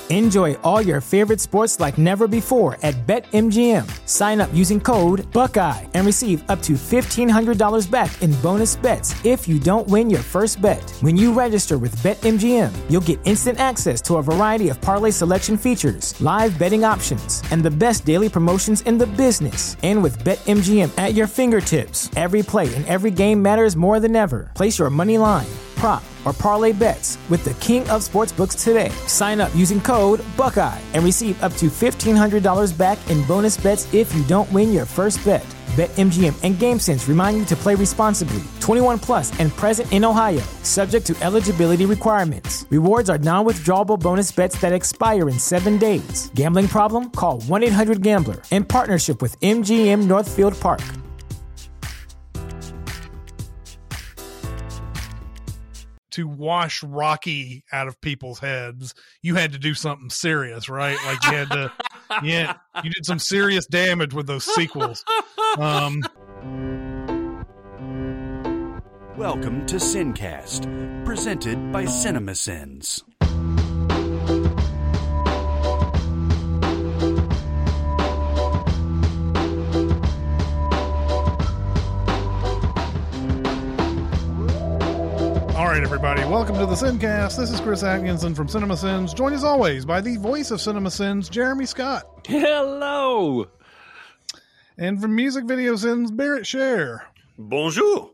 Enjoy all your favorite sports like never before at BetMGM. Sign up using code Buckeye and receive up to $1,500 back in bonus bets if you don't win your first bet. When you register with BetMGM, you'll get instant access to a variety of parlay selection features, live betting options, and the best daily promotions in the business. And with BetMGM at your fingertips, every play and every game matters more than ever. Place your money line, prop, or parlay bets with the king of sportsbooks today. Sign up using code Buckeye and receive up to $1,500 back in bonus bets if you don't win your first bet. BetMGM and GameSense remind you to play responsibly. 21 plus and present in Ohio, subject to eligibility requirements. Rewards are non-withdrawable bonus bets that expire in 7 days. Gambling problem? Call 1-800-GAMBLER. In partnership with MGM Northfield Park. To wash Rocky out of people's heads, you had to do something serious, right? Like you had to, you did some serious damage with those sequels. Welcome to Sincast, presented by CinemaSins. All right, everybody, welcome to the Sincast. This is Chris Atkinson from CinemaSins, joined as always by the voice of CinemaSins, Jeremy Scott. Hello. And from Music Video Sins, Barrett Share. Bonjour.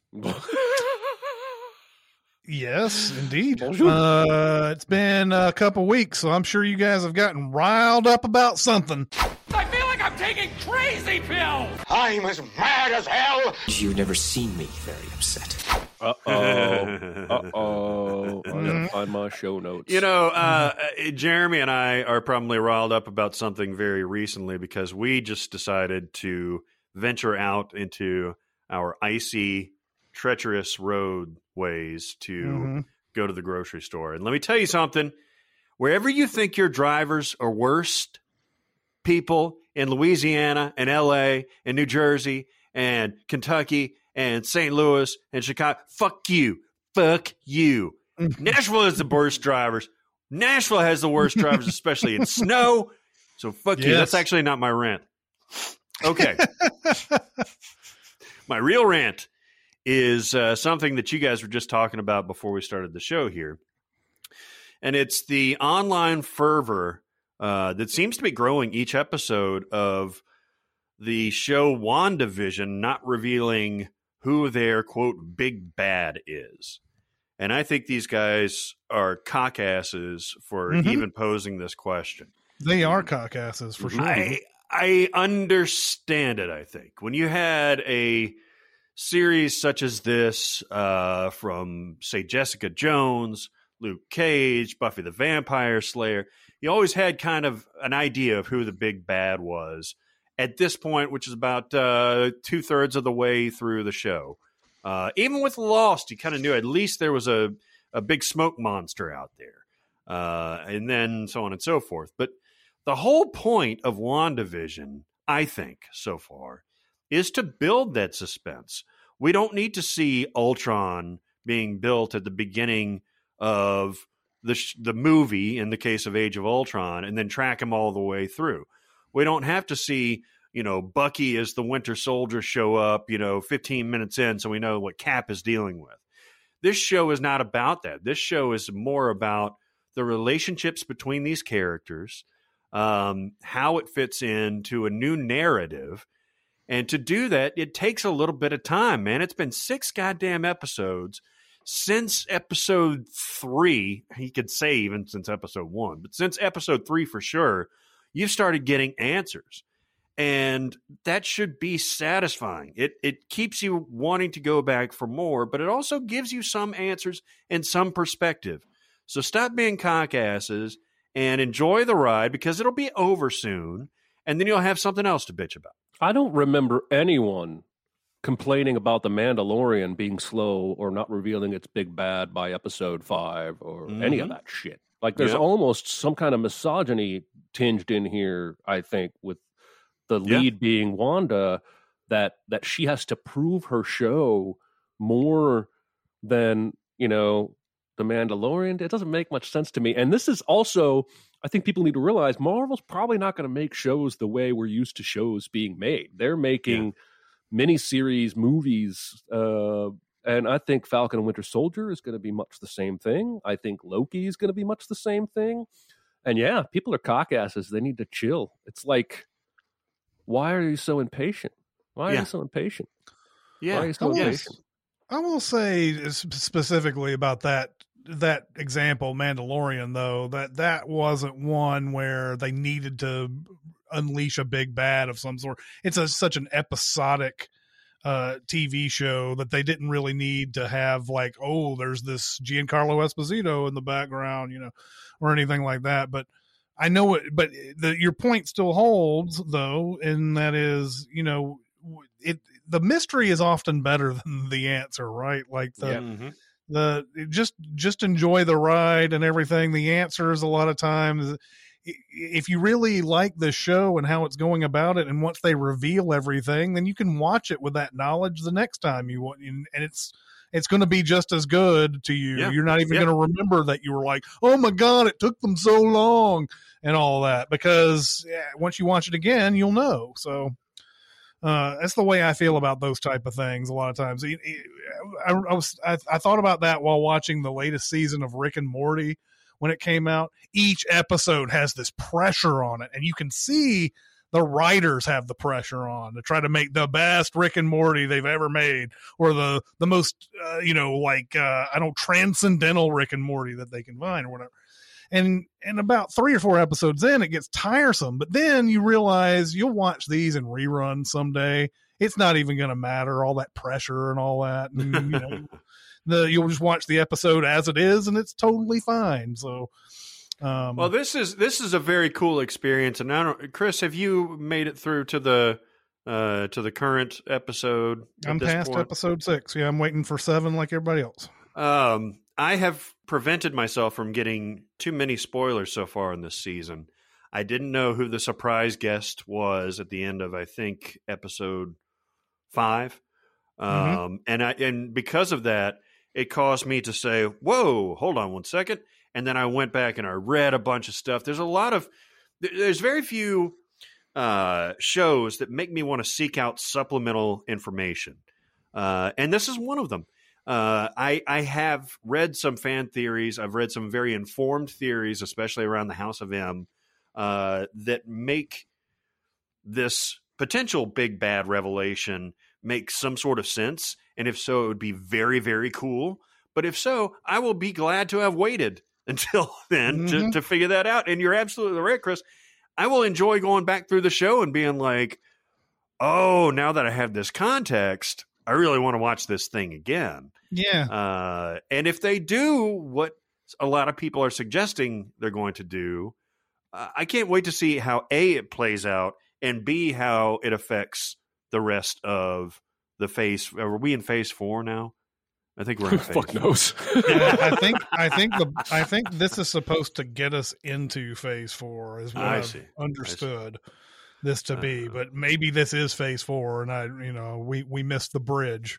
Yes, indeed. Bonjour. It's been a couple weeks, so I'm sure you guys have gotten riled up about something. I feel like I'm taking crazy pills. I'm as mad as hell. You've never seen me very upset. Uh-oh. I gotta find my show notes. You know, Jeremy and I are probably riled up about something very recently because we just decided to venture out into our icy, treacherous roadways to go to the grocery store. And let me tell you something. Wherever you think your drivers are worst people in Louisiana and L.A. and New Jersey and Kentucky and St. Louis and Chicago, fuck you. Fuck you. Nashville has the worst drivers. Nashville has the worst drivers, especially in snow. So fuck you. That's actually not my rant. Okay. My real rant is something that you guys were just talking about before we started the show here. And it's the online fervor that seems to be growing each episode of the show WandaVision not revealing who their, quote, big bad is. And I think these guys are cockasses for even posing this question. They are cockasses, for sure. I understand it, I think. When you had a series such as this from, say, Jessica Jones, Luke Cage, Buffy the Vampire Slayer, you always had kind of an idea of who the big bad was at this point, which is about 2/3 of the way through the show. Even with Lost, you kind of knew at least there was a big smoke monster out there. And then so on and so forth. But the whole point of WandaVision, I think, so far, is to build that suspense. We don't need to see Ultron being built at the beginning of the movie, in the case of Age of Ultron, and then track him all the way through. We don't have to see, Bucky as the Winter Soldier show up, 15 minutes in so we know what Cap is dealing with. This show is not about that. This show is more about the relationships between these characters, how it fits into a new narrative. And to do that, it takes a little bit of time, man. It's been 6 goddamn episodes since episode 3. You could say even since episode 1, but since episode 3 for sure, you've started getting answers. And that should be satisfying. It keeps you wanting to go back for more, but it also gives you some answers and some perspective. So stop being cockasses and enjoy the ride, because it'll be over soon, and then you'll have something else to bitch about. I don't remember anyone complaining about The Mandalorian being slow or not revealing its big bad by episode 5 or any of that shit. Like, there's almost some kind of misogyny tinged in here, I think, with the lead being Wanda, that she has to prove her show more than, The Mandalorian, it doesn't make much sense to me. And this is also, I think people need to realize, Marvel's probably not going to make shows the way we're used to shows being made. They're making miniseries, movies, and I think Falcon and Winter Soldier is going to be much the same thing. I think Loki is going to be much the same thing. And yeah, people are cockasses. They need to chill. It's like, why are you so impatient? Why are you so impatient? Yeah. Why are you so impatient? I will say specifically about that example, Mandalorian, though, that wasn't one where they needed to unleash a big bad of some sort. It's such an episodic TV show that they didn't really need to have like, oh, there's this Giancarlo Esposito in the background, or anything like that. But I know it. But your point still holds, though, and that is, the mystery is often better than the answer, right? Like just enjoy the ride and everything. The answers a lot of times, if you really like the show and how it's going about it, and once they reveal everything, then you can watch it with that knowledge the next time you want, and it's going to be just as good to you. Yeah. You're not even going to remember that you were like, oh my God, it took them so long and all that, because once you watch it again, you'll know. So that's the way I feel about those type of things. A lot of times, I thought about that while watching the latest season of Rick and Morty when it came out. Each episode has this pressure on it, and you can see the writers have the pressure on to try to make the best Rick and Morty they've ever made, or the most transcendental Rick and Morty that they can find, or whatever. And about 3 or 4 episodes in, it gets tiresome. But then you realize you'll watch these in reruns someday. It's not even going to matter, all that pressure and all that. And, you'll just watch the episode as it is, and it's totally fine. So, well, this is a very cool experience. And Chris, have you made it through to the current episode? I'm past episode 6. Yeah, I'm waiting for 7 like everybody else. I have prevented myself from getting too many spoilers so far in this season. I didn't know who the surprise guest was at the end of, I think, episode 5. And because of that, it caused me to say, whoa, hold on one second. And then I went back and I read a bunch of stuff. There's very few shows that make me want to seek out supplemental information. And this is one of them. I have read some fan theories. I've read some very informed theories, especially around the House of M, that make this potential big bad revelation make some sort of sense. And if so, it would be very, very cool. But if so, I will be glad to have waited until then to figure that out. And you're absolutely right, Chris. I will enjoy going back through the show and being like, oh, now that I have this context, I really want to watch this thing again. Yeah. And if they do what a lot of people are suggesting they're going to do, I can't wait to see how A, it plays out, and B, how it affects the rest of the phase. Are we in phase 4 now? I think we're in phase Fuck 4. knows. Yeah, I think this is supposed to get us into phase 4 is what I've understood this to be, but maybe this is phase 4 and we missed the bridge.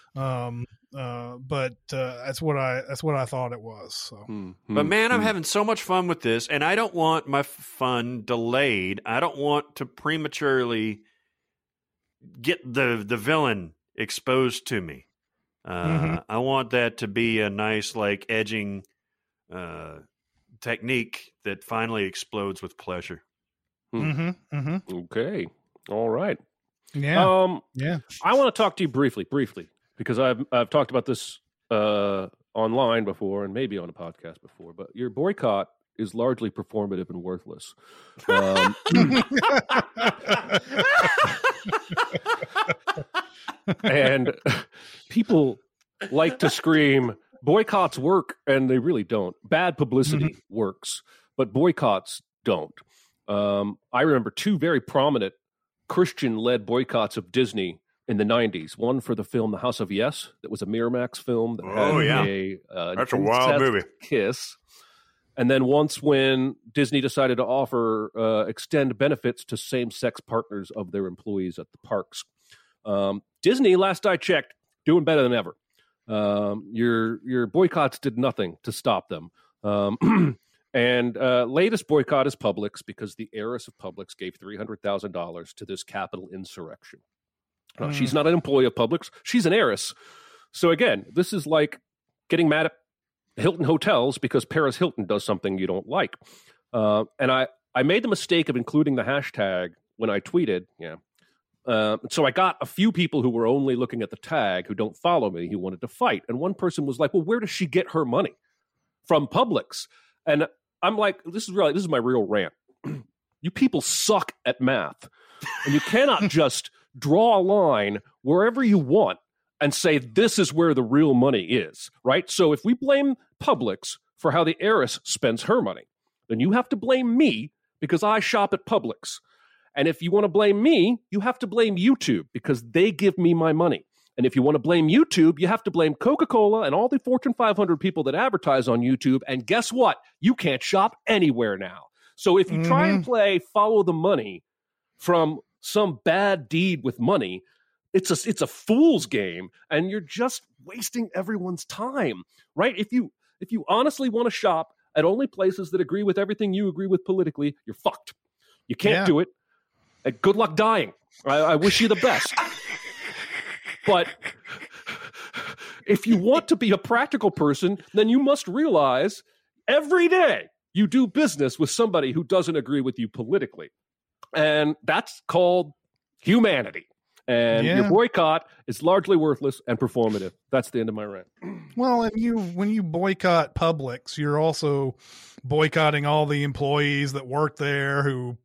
But that's what I thought it was. So. But man, I'm having so much fun with this, and I don't want my fun delayed. I don't want to prematurely get the villain exposed to me. I want that to be a nice, like, edging technique that finally explodes with pleasure. Okay. All right. Yeah. Yeah. I want to talk to you briefly, because I've talked about this online before and maybe on a podcast before, but your boycott is largely performative and worthless. And people like to scream, boycotts work, and they really don't. Bad publicity works, but boycotts don't. I remember 2 very prominent Christian-led boycotts of Disney in the 90s. One for the film The House of Yes, that was a Miramax film that had that's a wild movie. Kiss. And then once when Disney decided to offer extend benefits to same-sex partners of their employees at the parks. Disney, last I checked, doing better than ever. Your boycotts did nothing to stop them. And latest boycott is Publix, because the heiress of Publix gave $300,000 to this Capitol insurrection. She's not an employee of Publix. She's an heiress. So again, this is like getting mad at Hilton Hotels because Paris Hilton does something you don't like. And I made the mistake of including the hashtag when I tweeted. Yeah. So I got a few people who were only looking at the tag who don't follow me who wanted to fight. And one person was like, well, where does she get her money? From Publix. And I'm like, this is my real rant. You people suck at math. And you cannot just draw a line wherever you want and say this is where the real money is, right? So if we blame Publix for how the heiress spends her money, then you have to blame me because I shop at Publix. And if you want to blame me, you have to blame YouTube because they give me my money. And if you want to blame YouTube, you have to blame Coca-Cola and all the Fortune 500 people that advertise on YouTube. And guess what? You can't shop anywhere now. So if you try and play follow the money from some bad deed with money, it's a fool's game, and you're just wasting everyone's time, right? If you honestly want to shop at only places that agree with everything you agree with politically, you're fucked. You can't do it. And good luck dying. I wish you the best. But if you want to be a practical person, then you must realize every day you do business with somebody who doesn't agree with you politically. And that's called humanity. And your boycott is largely worthless and performative. That's the end of my rant. Well, and when you boycott Publix, you're also boycotting all the employees that work there who,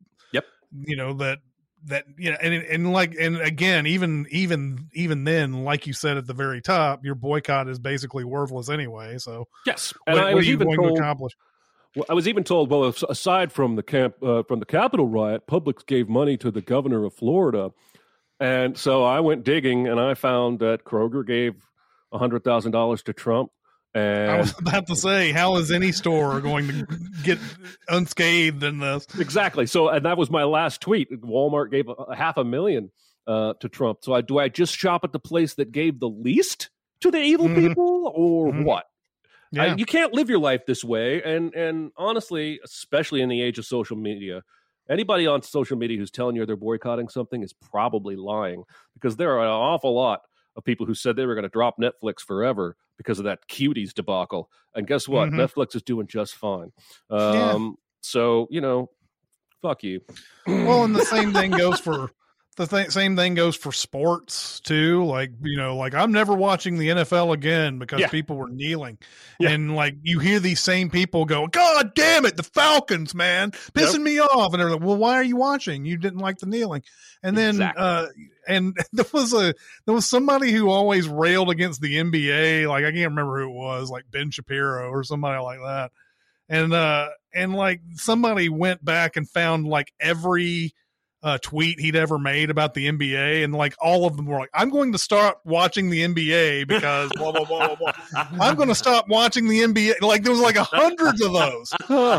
and again, even then, like you said at the very top, your boycott is basically worthless anyway. So yes, and what are you going to accomplish? Well, I was even told, well, aside from the Capitol riot, Publix gave money to the governor of Florida. And so I went digging, and I found that Kroger gave $100,000 to Trump. And I was about to say, how is any store going to get unscathed in this? Exactly. So, and that was my last tweet. Walmart gave $500,000 to Trump. So do I just shop at the place that gave the least to the evil people, or what? Yeah. You can't live your life this way. And honestly, especially in the age of social media, anybody on social media who's telling you they're boycotting something is probably lying, because there are an awful lot of people who said they were going to drop Netflix forever because of that Cuties debacle. And guess what? Netflix is doing just fine. So, fuck you. Well, and the same thing goes for same thing goes for sports too. Like, I'm never watching the NFL again because people were kneeling. And like, you hear these same people go, God damn it, the Falcons, man, pissing me off. And they're like, well, why are you watching? You didn't like the kneeling. And then, and there was somebody who always railed against the NBA. Like, I can't remember who it was, like Ben Shapiro or somebody like that. And like somebody went back and found like every tweet he'd ever made about the NBA, and like all of them were like, I'm going to start watching the NBA because blah blah blah blah blah. I'm going to stop watching the NBA. Like, there was like hundreds of those.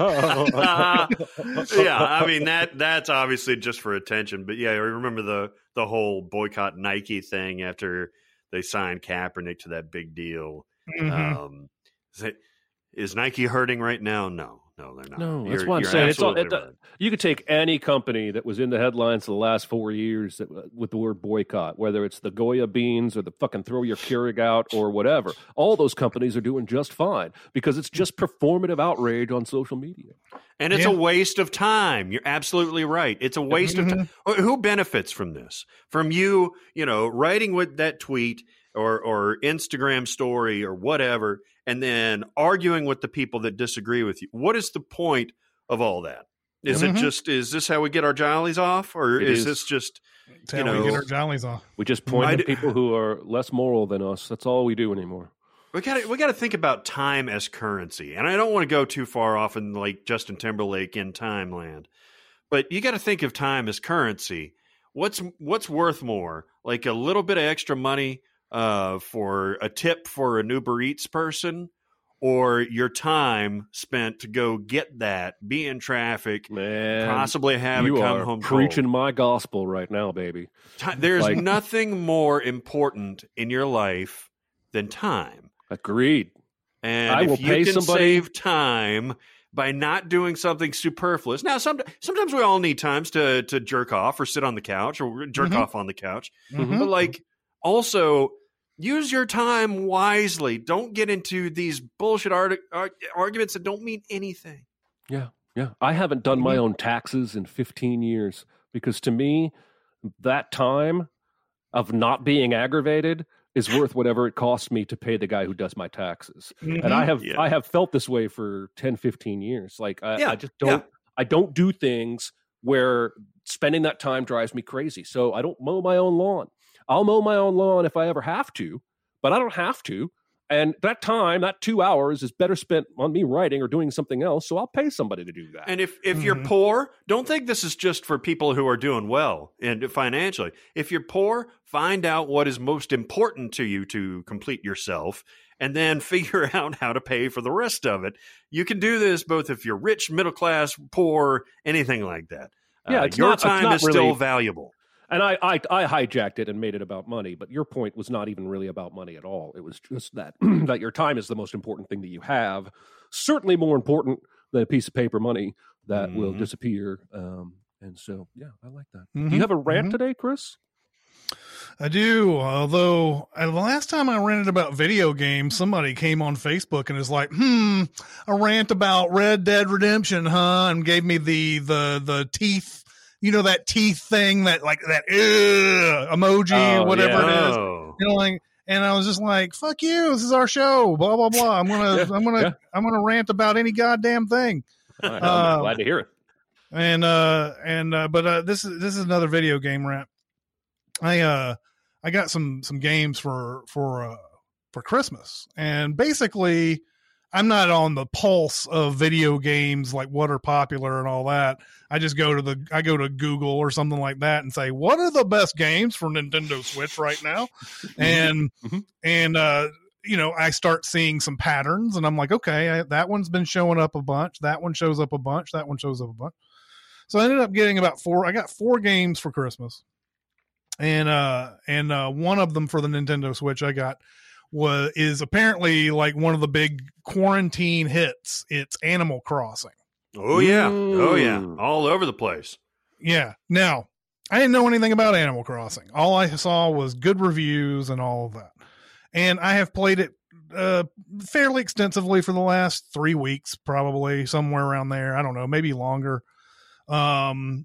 Yeah, I mean that's obviously just for attention, but yeah, I remember the whole boycott Nike thing after they signed Kaepernick to that big deal. Is Nike hurting right now? No, they're not. No, that's what I'm saying. You could take any company that was in the headlines the last 4 years with the word boycott, whether it's the Goya beans or the fucking throw your Keurig out or whatever. All those companies are doing just fine because it's just performative outrage on social media. And it's a waste of time. You're absolutely right. It's a waste of time. Who benefits from this? From you, writing with that tweet or Instagram story or whatever, and then arguing with the people that disagree with you. What is the point of all that? Is it just, is this how we get our jollies off? Or is this just, how we get our jollies off? We just point at people who are less moral than us. That's all we do anymore. We got to think about time as currency. And I don't want to go too far off in like Justin Timberlake in time land, but you got to think of time as currency. What's worth more? Like a little bit of extra money for a tip for an Uber Eats person, or your time spent to go get that, be in traffic, possibly have it come home preaching cold. My gospel right now, baby. There's nothing more important in your life than time. Agreed. And I will if you pay can somebody- save time by not doing something superfluous. Now, sometimes we all need times to jerk off or sit on the couch or jerk off on the couch. Mhm. But like, also use your time wisely. Don't get into these bullshit arguments that don't mean anything. Yeah. I haven't done my own taxes in 15 years because to me, that time of not being aggravated is worth whatever it costs me to pay the guy who does my taxes. And I have felt this way for 10, 15 years. Like I just don't, I don't do things where spending that time drives me crazy. So I don't mow my own lawn. I'll mow my own lawn if I ever have to, but I don't have to. And that time, that 2 hours is better spent on me writing or doing something else. So I'll pay somebody to do that. And if you're poor, don't think this is just for people who are doing well and financially. If you're poor, find out what is most important to you to complete yourself and then figure out how to pay for the rest of it. You can do this both if you're rich, middle class, poor, anything like that. Yeah, your time is really still valuable. And I hijacked it and made it about money, but your point was not even really about money at all. It was just that that your time is the most important thing that you have, certainly more important than a piece of paper money that will disappear. And so, yeah, I like that. Do you have a rant today, Chris? I do, although the last time I ranted about video games, somebody came on Facebook and is like, a rant about Red Dead Redemption, huh? And gave me the teeth. You know, that teeth thing, that like that emoji or whatever it is. You know, like, and I was just like, "Fuck you! This is our show." Blah blah blah. I'm gonna rant about any goddamn thing. Right, I'm glad to hear it. But this is another video game rant. I got some games for Christmas, and basically, I'm not on the pulse of video games, like what are popular and all that. I just go to Google or something like that and say, what are the best games for Nintendo Switch right now? And I start seeing some patterns and I'm like, okay, that one's been showing up a bunch. That one shows up a bunch. That one shows up a bunch. So I ended up getting I got 4 games for Christmas. And one of them for the Nintendo Switch I got is apparently like one of the big quarantine hits. It's Animal Crossing. Oh yeah. All over the place. Yeah. Now, I didn't know anything about Animal Crossing. All I saw was good reviews and all of that. And I have played it fairly extensively for the last 3 weeks, probably somewhere around there. I don't know, maybe longer. And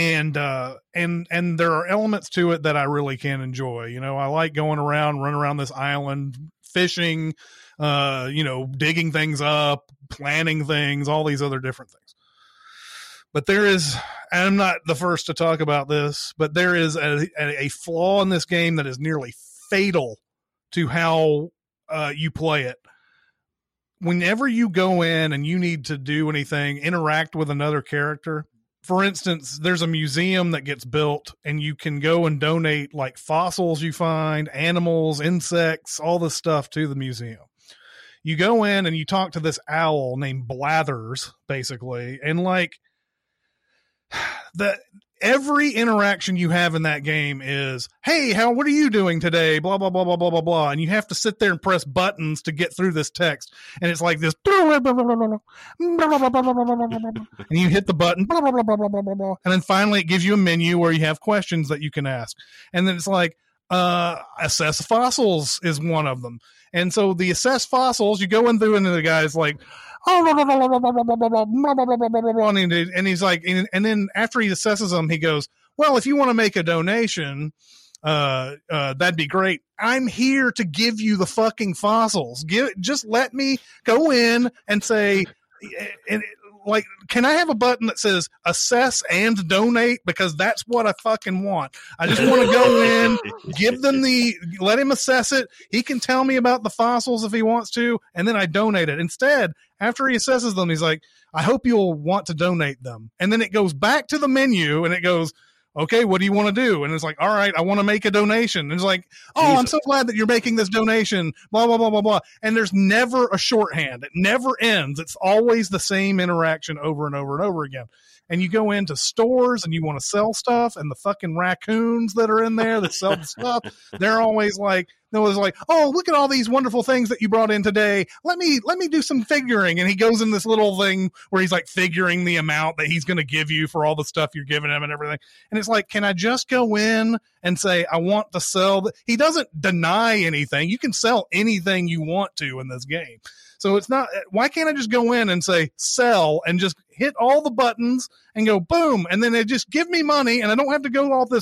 there are elements to it that I really can enjoy. You know, I like going around, running around this island, fishing, digging things up, planning things, all these other different things. But there is, and I'm not the first to talk about this, but there is a flaw in this game that is nearly fatal to how you play it. Whenever you go in and you need to do anything, interact with another character, for instance, there's a museum that gets built and you can go and donate like fossils you find, animals, insects, all this stuff to the museum. You go in and you talk to this owl named Blathers, basically, and like every interaction you have in that game is, hey, what are you doing today? Blah, blah, blah, blah, blah, blah, blah. And you have to sit there and press buttons to get through this text. And it's like this, and you hit the button, and then finally it gives you a menu where you have questions that you can ask. And then it's like, assess fossils is one of them. And so the assess fossils, you go in through and the guy's like, and he's like, and then after he assesses them, he goes, well, if you want to make a donation, that'd be great. I'm here to give you the fucking fossils. Just let me go in and say, like, can I have a button that says assess and donate? Because that's what I fucking want. I just want to go in, let him assess it. He can tell me about the fossils if he wants to, and then I donate it. Instead, after he assesses them, he's like, I hope you'll want to donate them. And then it goes back to the menu and it goes, okay, what do you want to do? And it's like, all right, I want to make a donation. And it's like, oh, Jesus. I'm so glad that you're making this donation, blah, blah, blah, blah, blah. And there's never a shorthand. It never ends. It's always the same interaction over and over and over again. And you go into stores and you want to sell stuff, and the fucking raccoons that are in there that sell the stuff, they're always like, that was like, oh, look at all these wonderful things that you brought in today. Let me do some figuring. And he goes in this little thing where he's like figuring the amount that he's going to give you for all the stuff you're giving him and everything. And it's like, can I just go in and say, I want to sell? He doesn't deny anything. You can sell anything you want to in this game. So it's not, why can't I just go in and say sell and just hit all the buttons and go boom, and then they just give me money and I don't have to go all this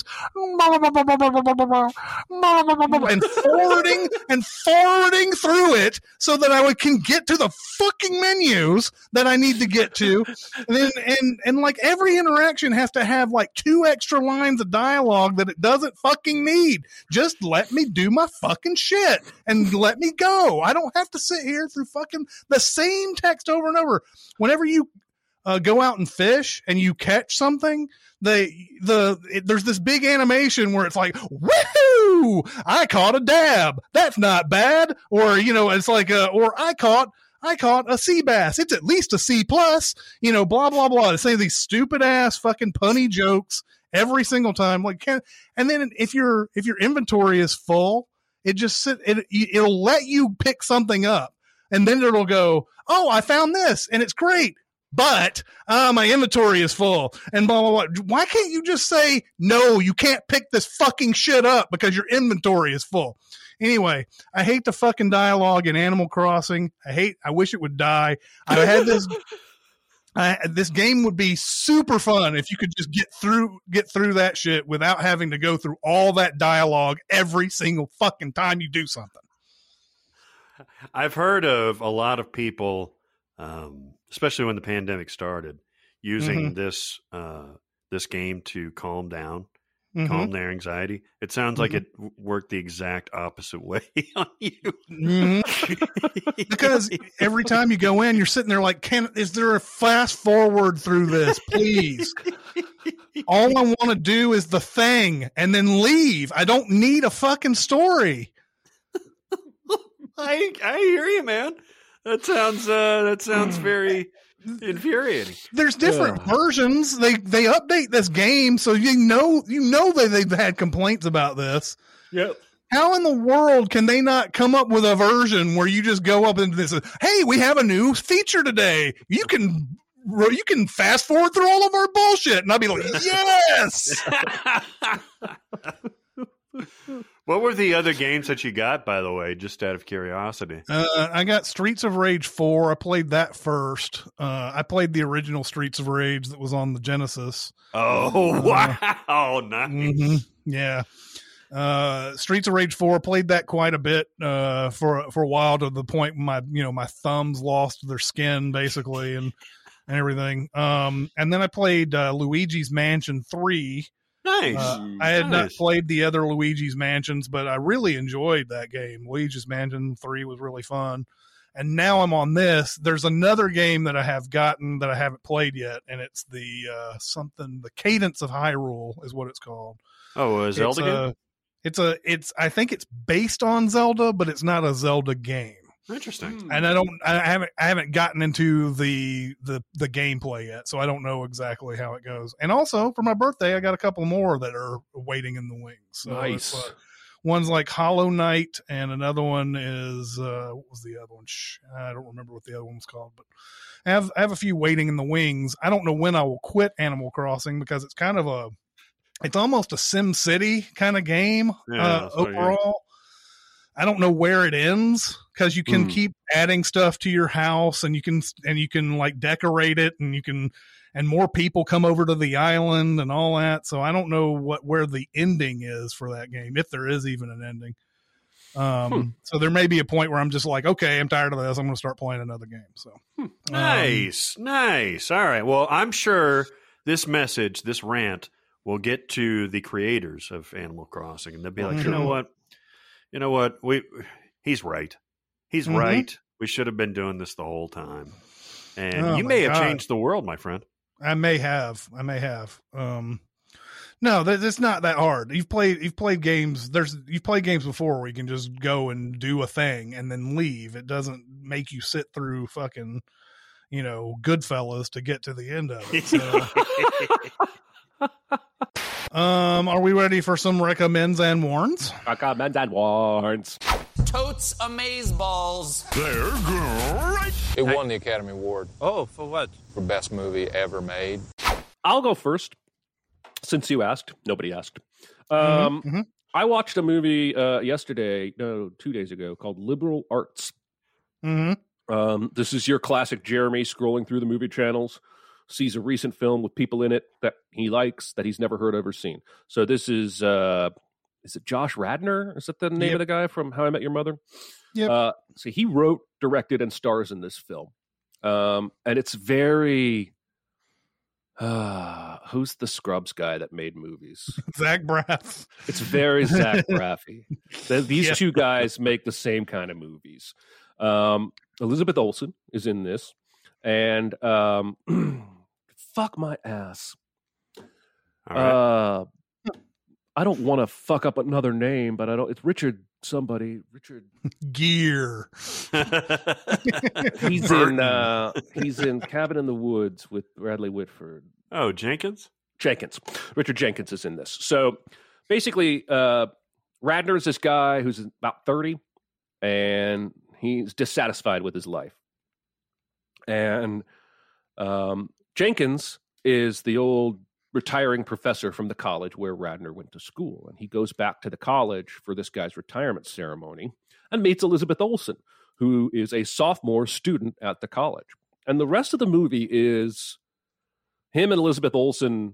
and forwarding through it so that I can get to the fucking menus that I need to get to. And like every interaction has to have like 2 extra lines of dialogue that it doesn't fucking need. Just let me do my fucking shit and let me go. I don't have to sit here through fucking the same text over and over. Whenever you go out and fish and you catch something, there's this big animation where it's like, woohoo, I caught a dab. That's not bad. Or, it's like, or I caught a sea bass. It's at least a C+, blah, blah, blah. It's saying these stupid ass fucking punny jokes every single time. And then if your inventory is full, it'll let you pick something up. And then it'll go, oh, I found this and it's great. But my inventory is full and blah, blah, blah. Why can't you just say, no, you can't pick this fucking shit up because your inventory is full? Anyway, I hate the fucking dialogue in Animal Crossing. I wish it would die. I had this. This game would be super fun if you could just get through that shit without having to go through all that dialogue every single fucking time you do something. I've heard of a lot of people, especially when the pandemic started, using this game to calm down, calm their anxiety. It sounds like it worked the exact opposite way on you. Because every time you go in, you're sitting there like, is there a fast forward through this, please? All I want to do is the thing and then leave. I don't need a fucking story. I hear you, man. That sounds very infuriating. There's different versions. They update this game, so you know that they've had complaints about this. Yep. How in the world can they not come up with a version where you just go up into this? Hey, we have a new feature today. You can fast forward through all of our bullshit, and I'll be like, yes. What were the other games that you got, by the way, just out of curiosity? I got Streets of Rage 4. I played that first. I played the original Streets of Rage that was on the Genesis. Oh, wow. Nice. Mm-hmm. Yeah. Streets of Rage 4, played that quite a bit for a while, to the point my thumbs lost their skin, basically, and everything. And then I played Luigi's Mansion 3. Nice. I had not played the other Luigi's Mansions, but I really enjoyed that game. Luigi's Mansion 3 was really fun. And now I'm on this. There's another game that I have gotten that I haven't played yet, and it's the Cadence of Hyrule is what it's called. Oh, a Zelda game? I think it's based on Zelda, but it's not a Zelda game. Interesting. And I haven't gotten into the gameplay yet, so I don't know exactly how it goes. And also for my birthday, I got a couple more that are waiting in the wings. So nice. One's like Hollow Knight, and another one is what was the other one? I don't remember what the other one was called, but I have a few waiting in the wings. I don't know when I will quit Animal Crossing because it's it's almost a Sim City kind of game overall. I don't know where it ends because you can keep adding stuff to your house, and you can like decorate it, and more people come over to the island and all that. So I don't know where the ending is for that game, if there is even an ending. So there may be a point where I'm just like, okay, I'm tired of this. I'm going to start playing another game. So nice. All right. Well, I'm sure this rant will get to the creators of Animal Crossing, and they'll be like, you know what? He's right. He's right. We should have been doing this the whole time. And you may have changed the world, my friend. I may have. No, it's not that hard. You've played games. You've played games before where you can just go and do a thing and then leave. It doesn't make you sit through fucking, Goodfellas to get to the end of it. So. Are we ready for some recommends and warns? Recommends and warns. Totes amazeballs. They're great. It won the Academy Award. Oh, for what? For best movie ever made. I'll go first, since you asked. Nobody asked. I watched a movie 2 days ago, called Liberal Arts. This is your classic Jeremy scrolling through the movie channels, sees a recent film with people in it that he likes, that he's never heard of or seen. So this is it Josh Radnor? Is that the name of the guy from How I Met Your Mother? Yep. So he wrote, directed, and stars in this film. And it's very... who's the Scrubs guy that made movies? Zach Braff. It's very Zach Braffy. These two guys make the same kind of movies. Elizabeth Olsen is in this, and fuck my ass. All right. I don't want to fuck up another name, but I don't. It's Richard somebody. Richard Gere. He's in Cabin in the Woods with Bradley Whitford. Oh, Jenkins. Richard Jenkins is in this. So basically, Radner is this guy who's about 30, and he's dissatisfied with his life. And Jenkins is the old retiring professor from the college where Radner went to school. And he goes back to the college for this guy's retirement ceremony and meets Elizabeth Olsen, who is a sophomore student at the college. And the rest of the movie is him and Elizabeth Olsen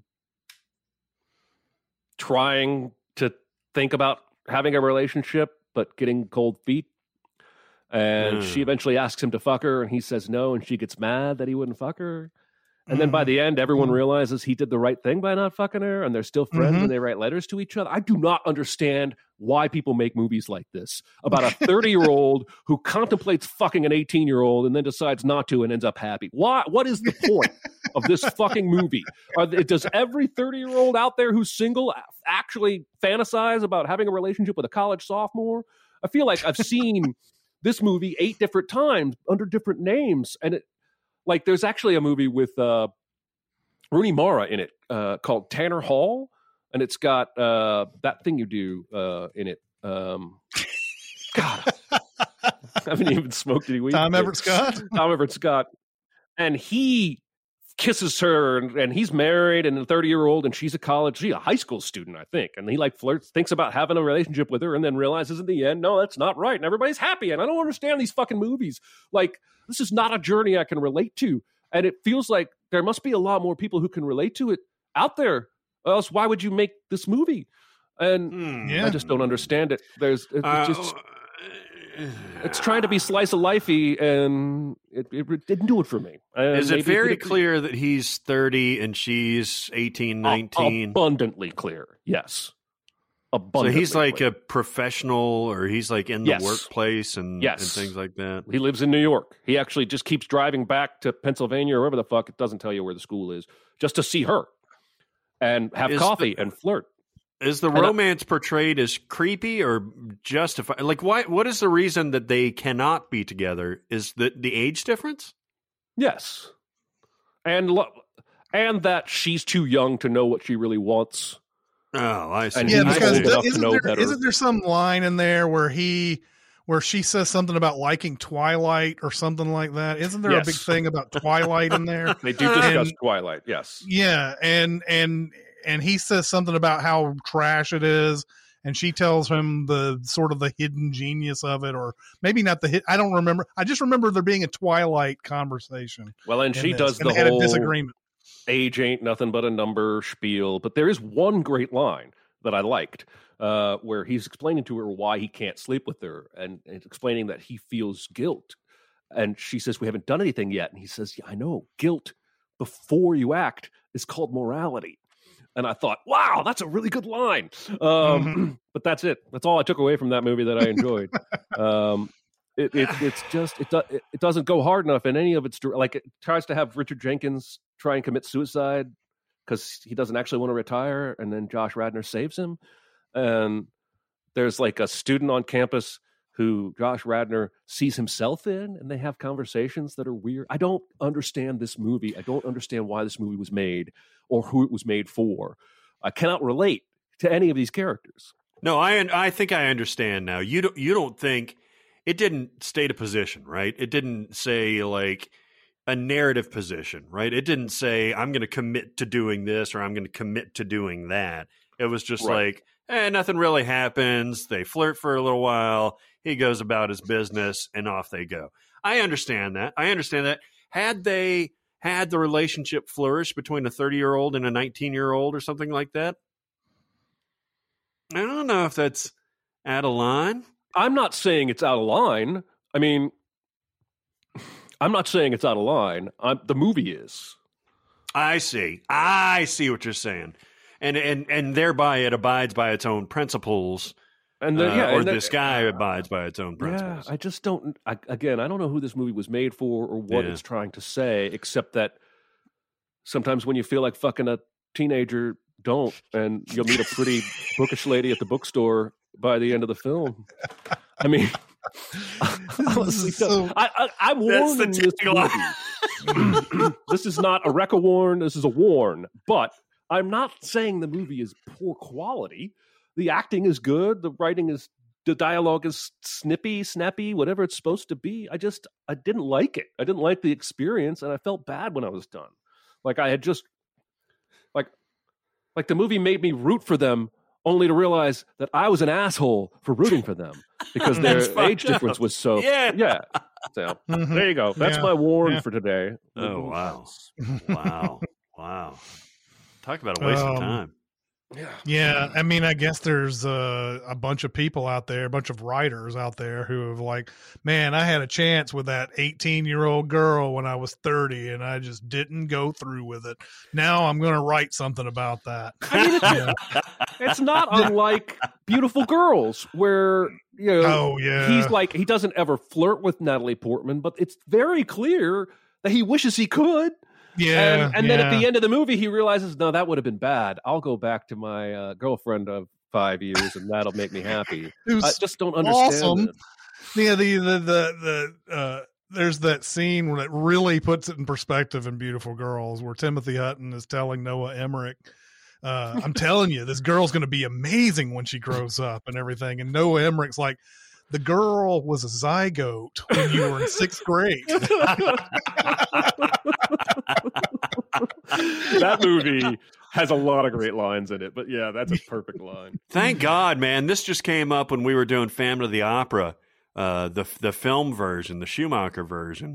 trying to think about having a relationship, but getting cold feet. And she eventually asks him to fuck her, and he says no, and she gets mad that he wouldn't fuck her. And then by the end, everyone realizes he did the right thing by not fucking her, and they're still friends, and they write letters to each other. I do not understand why people make movies like this about a 30-year-old who contemplates fucking an 18-year-old and then decides not to and ends up happy. Why? What is the point of this fucking movie? Does every 30-year-old out there who's single actually fantasize about having a relationship with a college sophomore? I feel like I've seen this movie 8 different times under different names, and there's actually a movie with Rooney Mara in it called Tanner Hall, and it's got that thing you do in it. God, I haven't even smoked any weed. Tom Everett Scott. And he kisses her, and he's married and a 30-year-old, and she's a high school student, I think. And he flirts, thinks about having a relationship with her, and then realizes in the end, no, that's not right. And everybody's happy. And I don't understand these fucking movies. This is not a journey I can relate to. And it feels like there must be a lot more people who can relate to it out there. Or else why would you make this movie? And I just don't understand it. It's trying to be slice of lifey, and it didn't do it for me. Is it very clear that he's 30 and she's 18, 19? Abundantly clear, yes. So he's like a professional, or he's like in the workplace and things like that? He lives in New York. He actually just keeps driving back to Pennsylvania or wherever the fuck. It doesn't tell you where the school is, just to see her and have coffee and flirt. Is the romance portrayed as creepy or justified? What is the reason that they cannot be together? Is the age difference? Yes. And that she's too young to know what she really wants. Oh, I see. And yeah, he's because old enough to know better. Isn't there some line in there where she says something about liking Twilight or something like that? Isn't there a big thing about Twilight in there? They do discuss Twilight, yes. Yeah, and he says something about how trash it is, and she tells him the sort of the hidden genius of it, or maybe not I don't remember. I just remember there being a Twilight conversation. Well, and she does the whole disagreement. Age ain't nothing but a number spiel. But there is one great line that I liked where he's explaining to her why he can't sleep with her, and explaining that he feels guilt. And she says, we haven't done anything yet. And he says, yeah, I know. Guilt before you act is called morality. And I thought, wow, that's a really good line. But that's it. That's all I took away from that movie that I enjoyed. It doesn't go hard enough in any of its, it tries to have Richard Jenkins try and commit suicide because he doesn't actually want to retire, and then Josh Radnor saves him. And there's a student on campus who Josh Radnor sees himself in, and they have conversations that are weird. I don't understand this movie. I don't understand why this movie was made or who it was made for. I cannot relate to any of these characters. No, I think I understand now. You don't think it didn't state a position, right? It didn't say like a narrative position, right? It didn't say I'm going to commit to doing this or I'm going to commit to doing that. It was just like, nothing really happens. They flirt for a little while. He goes about his business and off they go. I understand that. Had they had the relationship flourish between a 30-year-old and a 19-year-old or something like that, I don't know if that's out of line. I'm not saying it's out of line. I mean, I'm not saying it's out of line. The movie is. I see what you're saying. And thereby it abides by its own principles. And this guy abides by its own principles. Yeah, I just don't. I don't know who this movie was made for or what it's trying to say, except that sometimes when you feel like fucking a teenager, don't, and you'll meet a pretty bookish lady at the bookstore by the end of the film. I mean, honestly, I warn in this movie. This is not a wreck-a-warn. This is a warn. But I'm not saying the movie is poor quality. The acting is good. The dialogue is snappy, whatever it's supposed to be. I didn't like it. I didn't like the experience, and I felt bad when I was done. Like I had just, like the movie made me root for them, only to realize that I was an asshole for rooting for them because their age difference was so. Yeah. So there you go. That's my warn for today. Oh wow. Talk about a waste of time. Yeah, I mean, I guess there's a bunch of people out there, a bunch of writers out there who have like, man, I had a chance with that 18-year-old girl when I was 30, and I just didn't go through with it. Now I'm going to write something about that. I mean, it's not unlike Beautiful Girls, where he's like, he doesn't ever flirt with Natalie Portman, but it's very clear that he wishes he could. Yeah, and then at the end of the movie, he realizes, no, that would have been bad. I'll go back to my girlfriend of 5 years, and that'll make me happy. I just don't understand it. Yeah, there's that scene that really puts it in perspective in Beautiful Girls, where Timothy Hutton is telling Noah Emmerich, I'm telling you, this girl's going to be amazing when she grows up and everything. And Noah Emmerich's like, the girl was a zygote when you were in 6th grade. That movie has a lot of great lines in it, but yeah, that's a perfect line. Thank God, man. This just came up when we were doing Phantom of the Opera, the film version, the Schumacher version.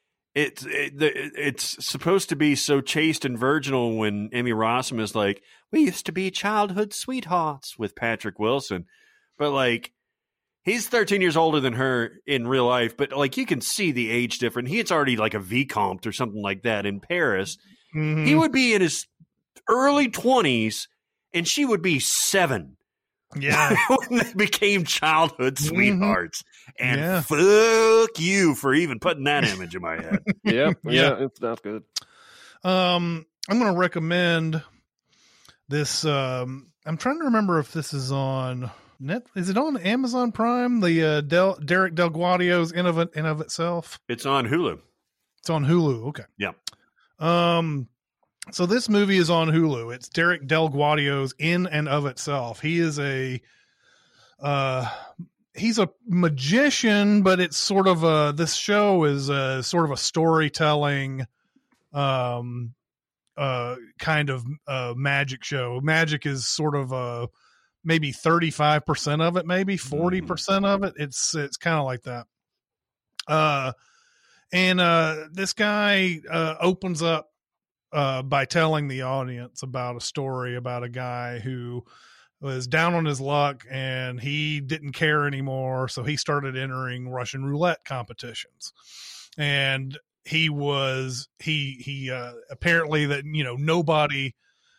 It's supposed to be so chaste and virginal when Emmy Rossum is like, we used to be childhood sweethearts with Patrick Wilson. But like, he's 13 years older than her in real life, but like you can see the age difference. He's already like a Vicomte or something like that in Paris. Mm-hmm. He would be in his early 20s and she would be 7. Yeah. When they became childhood sweethearts. Mm-hmm. And fuck you for even putting that image in my head. Yeah, it's not good. I'm going to recommend this. I'm trying to remember if this is on is it on Amazon Prime? The Derek DelGuadio's In of Itself. It's on Hulu. It's on Hulu. Okay. Yeah. So this movie is on Hulu. It's Derek DelGuadio's In and of Itself. He is he's a magician, but it's sort of this show is sort of a storytelling, kind of magic show. Magic is sort of maybe 35% of it, maybe 40% of it. It's kind of like that. And this guy opens up by telling the audience about a story about a guy who was down on his luck and he didn't care anymore. So he started entering Russian roulette competitions. And he apparently that, nobody,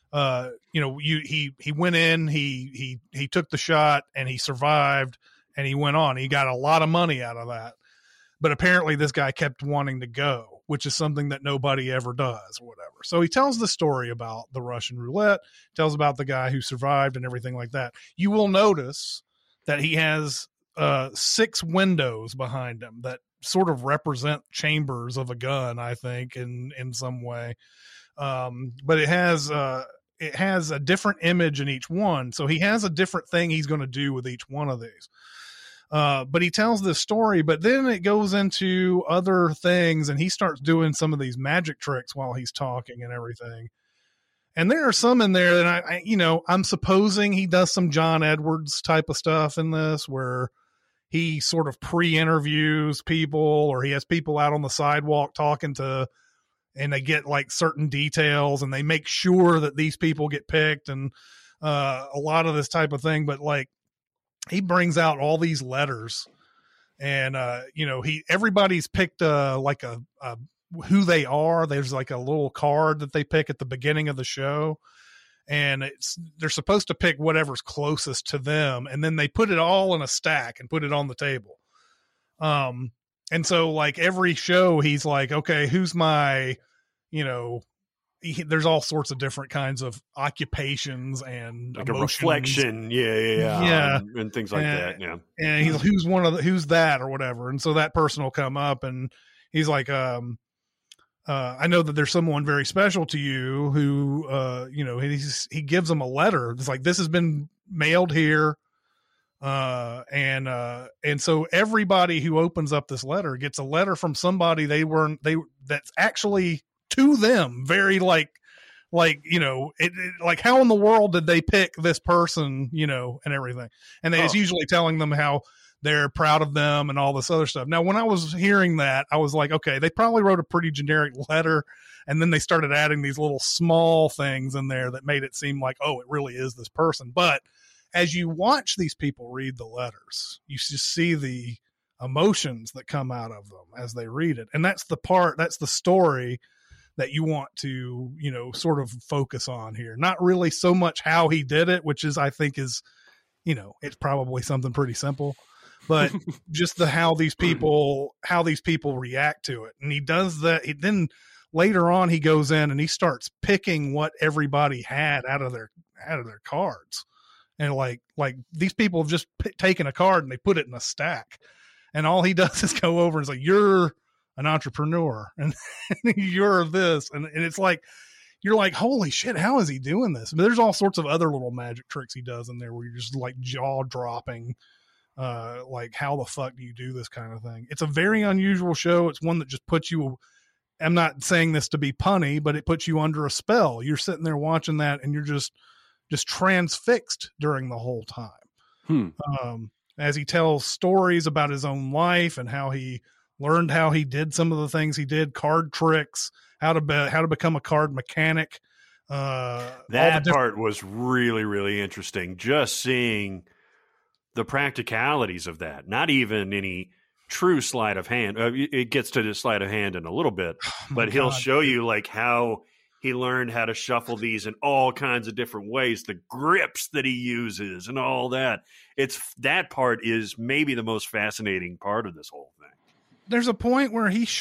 he went in, he took the shot and he survived and he went on. He got a lot of money out of that. But apparently this guy kept wanting to go, which is something that nobody ever does or whatever. So he tells the story about the Russian roulette, tells about the guy who survived and everything like that. You will notice that he has 6 windows behind him that sort of represent chambers of a gun, I think, in some way. But it has it has a different image in each one. So he has a different thing he's going to do with each one of these. But he tells this story, but then it goes into other things, and he starts doing some of these magic tricks while he's talking and everything. And there are some in there that I'm supposing he does some John Edwards type of stuff in this, where he sort of pre-interviews people, or he has people out on the sidewalk talking to, and they get like certain details, and they make sure that these people get picked, and a lot of this type of thing. But like, he brings out all these letters, and everybody's picked like a who they are. There's like a little card that they pick at the beginning of the show, and they're supposed to pick whatever's closest to them, and then they put it all in a stack and put it on the table. And so like every show, he's like, okay, who's my, there's all sorts of different kinds of occupations and like emotions. A reflection. Yeah. And things like that. Yeah. And he's who's that or whatever. And so that person will come up, and he's like, I know that there's someone very special to you who, he gives them a letter. It's like, this has been mailed here. And so everybody who opens up this letter gets a letter from somebody that's actually to them, very like how in the world did they pick this person, and everything. And it's usually telling them how they're proud of them and all this other stuff. Now, when I was hearing that, I was like, okay, they probably wrote a pretty generic letter, and then they started adding these little small things in there that made it seem like, oh, it really is this person. But as you watch these people read the letters, you just see the emotions that come out of them as they read it. And that's the story that you want to, sort of focus on here. Not really so much how he did it, which is, I think is, it's probably something pretty simple, but just how these people react to it. And he does that. Then later on, he goes in and he starts picking what everybody had out of their cards. And like these people have just taken a card and they put it in a stack, and all he does is go over and say, you're an entrepreneur, and you're this. And it's like, you're like, holy shit, how is he doing this? But there's all sorts of other little magic tricks he does in there where you're just like jaw dropping, like, how the fuck do you do this kind of thing? It's a very unusual show. It's one that just puts you, I'm not saying this to be punny, but it puts you under a spell. You're sitting there watching that, and you're just transfixed during the whole time. As he tells stories about his own life and how he learned how he did some of the things he did, card tricks, how to become a card mechanic. That part was really, really interesting. Just seeing the practicalities of that, not even any true sleight of hand. It gets to the sleight of hand in a little bit, but he'll show you like how he learned how to shuffle these in all kinds of different ways, the grips that he uses and all that. That part is maybe the most fascinating part of this whole thing. There's a point where he's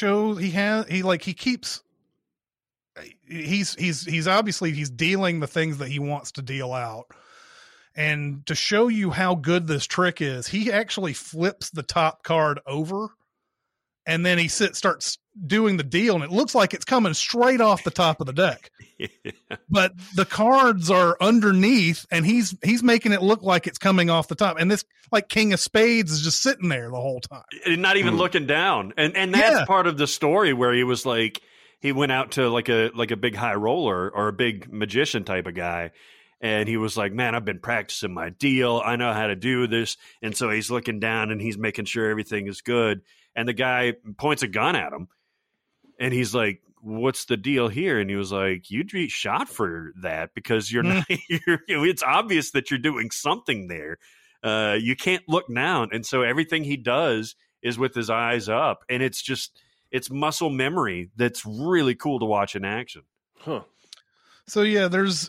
obviously he's dealing the things that he wants to deal out. And to show you how good this trick is, he actually flips the top card over, and then he starts doing the deal, and it looks like it's coming straight off the top of the deck. Yeah. But the cards are underneath, and he's making it look like it's coming off the top. And this, like, King of Spades is just sitting there the whole time. And not even looking down. And that's part of the story where he was like, he went out to like a big high roller or a big magician type of guy. And he was like, man, I've been practicing my deal. I know how to do this. And so he's looking down and he's making sure everything is good. And the guy points a gun at him. And he's like, what's the deal here? And he was like, you'd be shot for that because you're not, it's obvious that you're doing something there. You can't look down. And so everything he does is with his eyes up. And it's muscle memory that's really cool to watch in action. Huh. So yeah,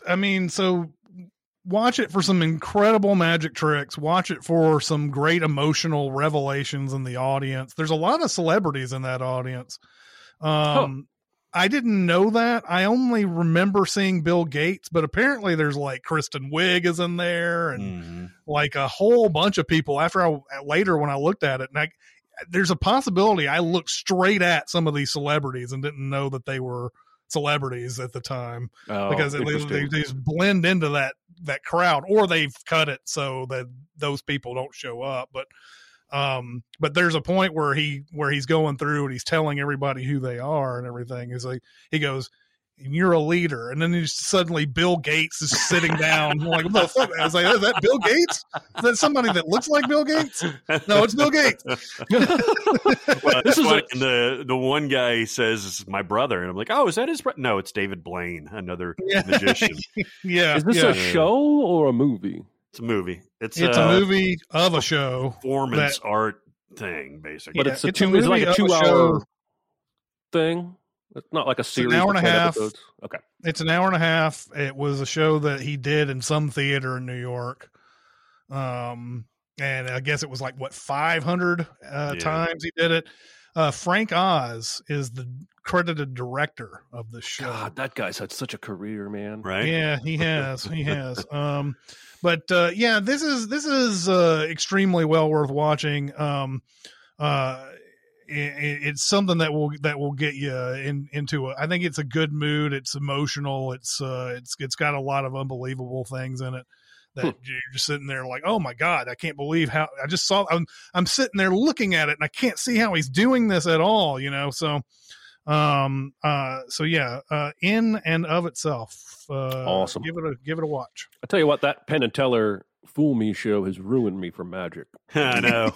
watch it for some incredible magic tricks. Watch it for some great emotional revelations in the audience. There's a lot of celebrities in that audience. I didn't know that. I only remember seeing Bill Gates, but apparently there's like Kristen Wiig is in there and like a whole bunch of people. Later when I looked at it, and there's a possibility I looked straight at some of these celebrities and didn't know that they were celebrities at the time because they just blend into that crowd, or they've cut it so that those people don't show up. But there's a point where he's going through and he's telling everybody who they are and everything. Is like, he goes, "You're a leader," and then suddenly Bill Gates is sitting down. I'm like, what the fuck? I was like, is that Bill Gates? Is that somebody that looks like Bill Gates? No, it's Bill Gates. Well, this is like the one guy says, "It's my brother," and I'm like, "Oh, is that his brother?" No, it's David Blaine, another magician. Yeah. Is this a show or a movie? It's a movie. It's a movie of a show, performance art thing, basically. But it's a 2-hour thing. It's not like a series. It's an hour and a half. Episodes. Okay. It's an hour and a half. It was a show that he did in some theater in New York. And I guess it was like 500 times he did it. Frank Oz is the credited director of the show. God, that guy's had such a career, man. Right? Yeah, he has. He has. But this is extremely well worth watching. It's something that will get you into I think it's a good mood. It's emotional. It's got a lot of unbelievable things in it that you're just sitting there like, oh my God, I can't believe how I just saw. I'm sitting there looking at it and I can't see how he's doing this at all. So in and of itself, awesome. Give it a watch. I tell you what, that Penn and Teller Fool Me show has ruined me from magic. I know.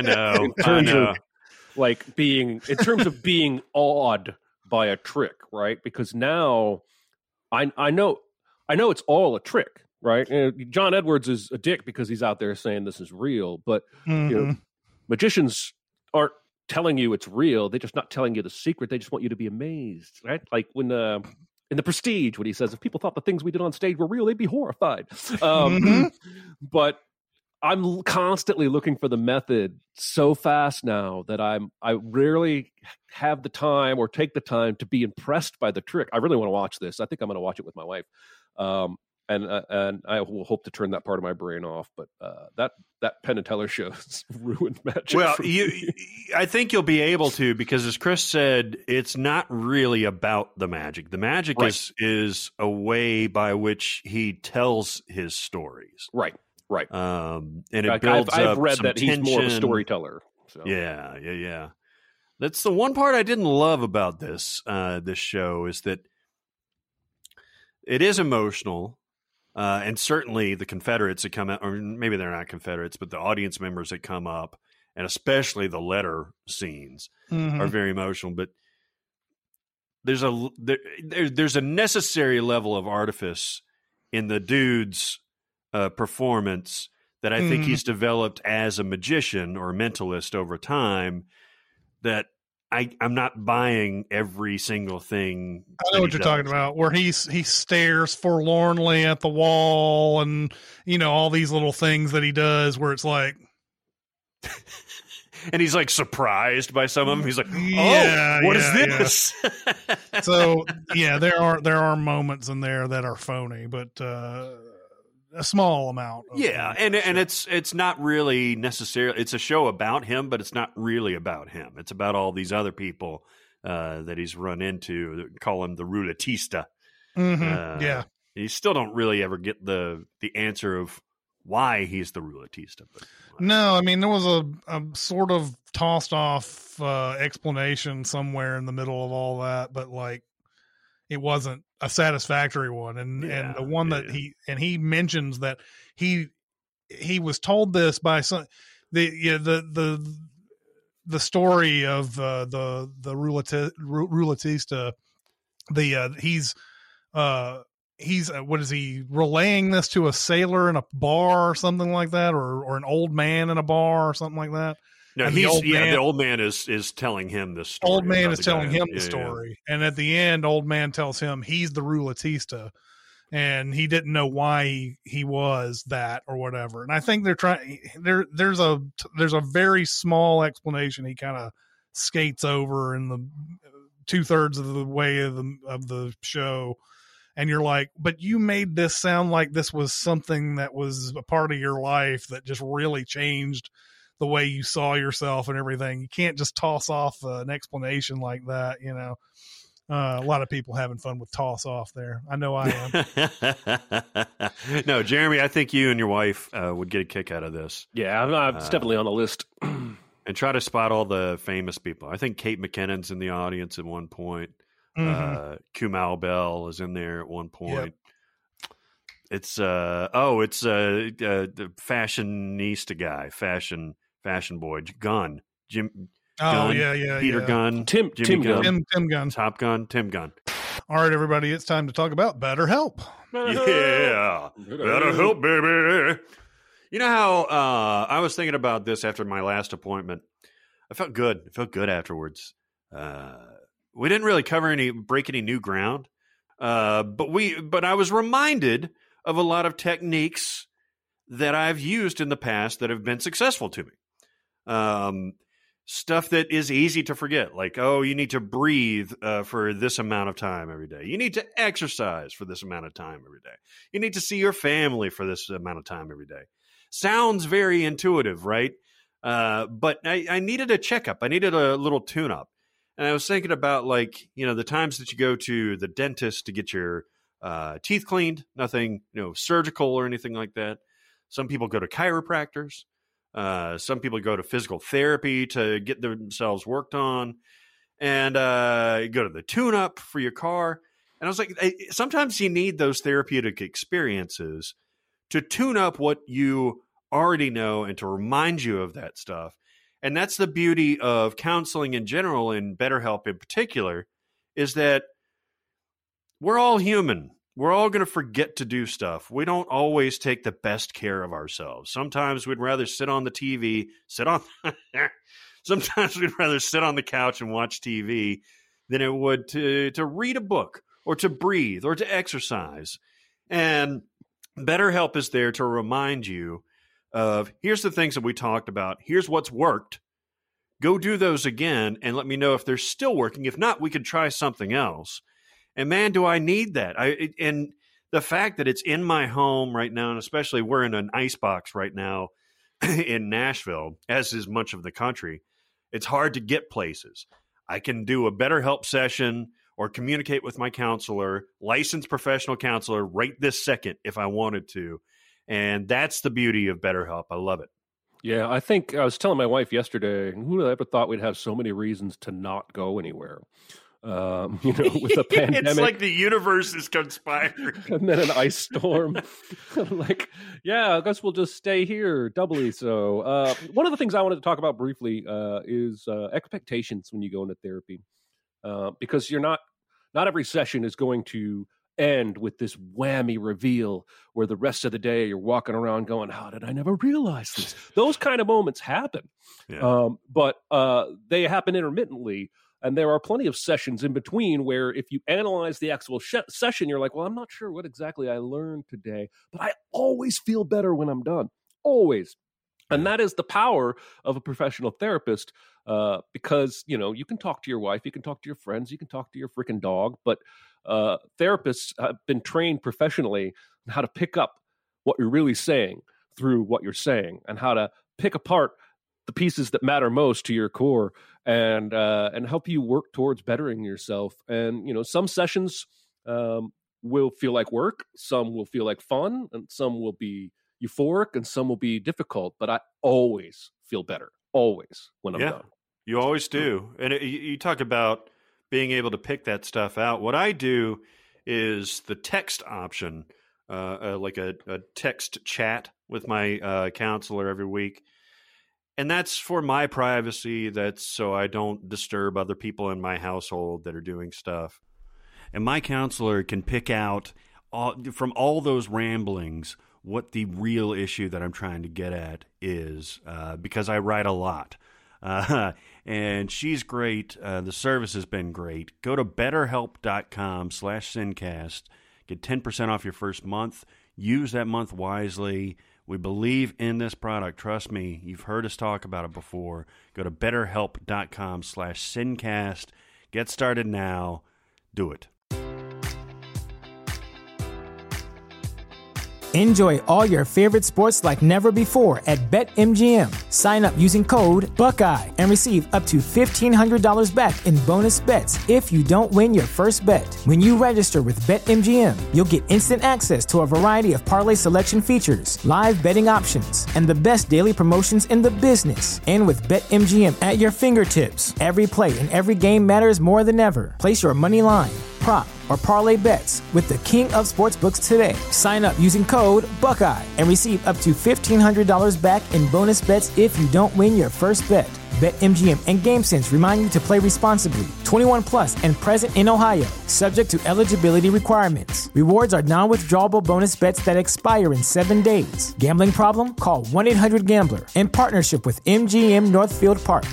In terms of being awed by a trick, right? Because now I know it's all a trick, right? John Edwards is a dick because he's out there saying this is real, but magicians aren't telling you it's real. They're just not telling you the secret. They just want you to be amazed, right? Like when in The Prestige, when he says, if people thought the things we did on stage were real, they'd be horrified. But I'm constantly looking for the method so fast now that I rarely have the time or take the time to be impressed by the trick. I really want to watch this. I think I'm going to watch it with my wife. And I will hope to turn that part of my brain off. But that Penn and Teller show has ruined magic. Well, I think you'll be able to, because as Chris said, it's not really about the magic. The magic is a way by which he tells his stories. Right. And it builds up I've read some that tension. He's more of a storyteller. So. Yeah. That's the one part I didn't love about this show, is that it is emotional. And certainly the Confederates that come out, or maybe they're not Confederates, but the audience members that come up, and especially the letter scenes, are very emotional. But there's a necessary level of artifice in the dude's performance that I think he's developed as a magician or a mentalist over time, that I'm not buying every single thing. I know what you're talking about, where he stares forlornly at the wall, and all these little things that he does where it's like, and he's like surprised by some of them. He's like, what is this? Yeah. So there are moments in there that are phony, but a small amount. And it's not really necessarily. It's a show about him, but it's not really about him. It's about all these other people that he's run into that call him the Ruletista. You still don't really ever get the answer of why he's the Ruletista. But no, I mean, there was a sort of tossed off explanation somewhere in the middle of all that, but like, it wasn't a satisfactory one. And the one that he mentions that he was told this by some, the story of the Ruletista, he's what is he relaying this to a sailor in a bar or something like that, or an old man in a bar or something like that? No, the old man is telling him this story. Old man is telling him the story. Yeah. And at the end, old man tells him he's the Ruletista, and he didn't know why he was that or whatever. And I think they're trying, there's a very small explanation he kind of skates over in the 2/3 of the way of the show. And you're like, but you made this sound like this was something that was a part of your life that just really changed the way you saw yourself and everything. You can't just toss off an explanation like that, A lot of people having fun with toss off there. I know I am. No, Jeremy, I think you and your wife would get a kick out of this. Yeah, it's definitely on the list. And try to spot all the famous people. I think Kate McKinnon's in the audience at one point. Kumail Bell is in there at one point. Yep. It's the fashionista guy, fashion boy, Gunn, Jim. Gunn, Peter Gunn, Tim Gunn, Top Gun, Tim Gunn. All right, everybody, it's time to talk about BetterHelp. Yeah, BetterHelp, baby. You know how I was thinking about this after my last appointment. I felt good. I felt good afterwards. We didn't really break any new ground, but I was reminded of a lot of techniques that I've used in the past that have been successful to me. Stuff that is easy to forget, like, you need to breathe for this amount of time every day. You need to exercise for this amount of time every day. You need to see your family for this amount of time every day. Sounds very intuitive, right? But I needed a checkup. I needed a little tune-up. And I was thinking about, the times that you go to the dentist to get your teeth cleaned, nothing, surgical or anything like that. Some people go to chiropractors. Some people go to physical therapy to get themselves worked on. And you go to the tune-up for your car. And I was like, sometimes you need those therapeutic experiences to tune up what you already know and to remind you of that stuff. And that's the beauty of counseling in general and BetterHelp in particular, is that we're all human. We're all going to forget to do stuff. We don't always take the best care of ourselves. Sometimes we'd rather sit on the TV, sometimes we'd rather sit on the couch and watch TV than it would to read a book or to breathe or to exercise. And BetterHelp is there to remind you of, here's the things that we talked about. Here's what's worked. Go do those again and let me know if they're still working. If not, we could try something else. And man, do I need that. And the fact that it's in my home right now, and especially we're in an icebox right now in Nashville, as is much of the country, it's hard to get places. I can do a BetterHelp session or communicate with my counselor, licensed professional counselor, right this second if I wanted to. And that's the beauty of BetterHelp. I love it. Yeah, I think I was telling my wife yesterday, who would have ever thought we'd have so many reasons to not go anywhere? With a pandemic. It's like the universe is conspiring. And then an ice storm. I guess we'll just stay here doubly so. One of the things I wanted to talk about briefly is expectations when you go into therapy. Because you're not every session is going to end with this whammy reveal where the rest of the day you're walking around going, how did I never realize this? Those kind of moments happen. Yeah. But they happen intermittently. And there are plenty of sessions in between where if you analyze the actual session, you're like, well, I'm not sure what exactly I learned today, but I always feel better when I'm done. Always. And that is the power of a professional therapist because, you can talk to your wife, you can talk to your friends, you can talk to your freaking dog, but therapists have been trained professionally on how to pick up what you're really saying through what you're saying and how to pick apart the pieces that matter most to your core and help you work towards bettering yourself. And, some sessions will feel like work, some will feel like fun, and some will be euphoric, and some will be difficult. But I always feel better, always, when I'm done. You always do. And you talk about being able to pick that stuff out. What I do is the text option, like a text chat with my counselor every week. And that's for my privacy. That's so I don't disturb other people in my household that are doing stuff. And my counselor can pick out from all those ramblings what the real issue that I'm trying to get at is, because I write a lot. And she's great. The service has been great. Go to betterhelp.com/Sincast. Get 10% off your first month. Use that month wisely. We believe in this product. Trust me, you've heard us talk about it before. Go to betterhelp.com/Sincast. Get started now. Do it. Enjoy all your favorite sports like never before at BetMGM. Sign up using code Buckeye and receive up to $1,500 back in bonus bets if you don't win your first bet. When you register with BetMGM, you'll get instant access to a variety of parlay selection features, live betting options, and the best daily promotions in the business. And with BetMGM at your fingertips, every play and every game matters more than ever. Place your money line, prop, or parlay bets with the king of sportsbooks today. Sign up using code Buckeye and receive up to $1,500 back in bonus bets if you don't win your first bet. BetMGM and GameSense remind you to play responsibly. 21 plus and present in Ohio, subject to eligibility requirements. Rewards are non-withdrawable bonus bets that expire in 7 days. Gambling problem? Call 1-800-GAMBLER. In partnership with MGM Northfield Park.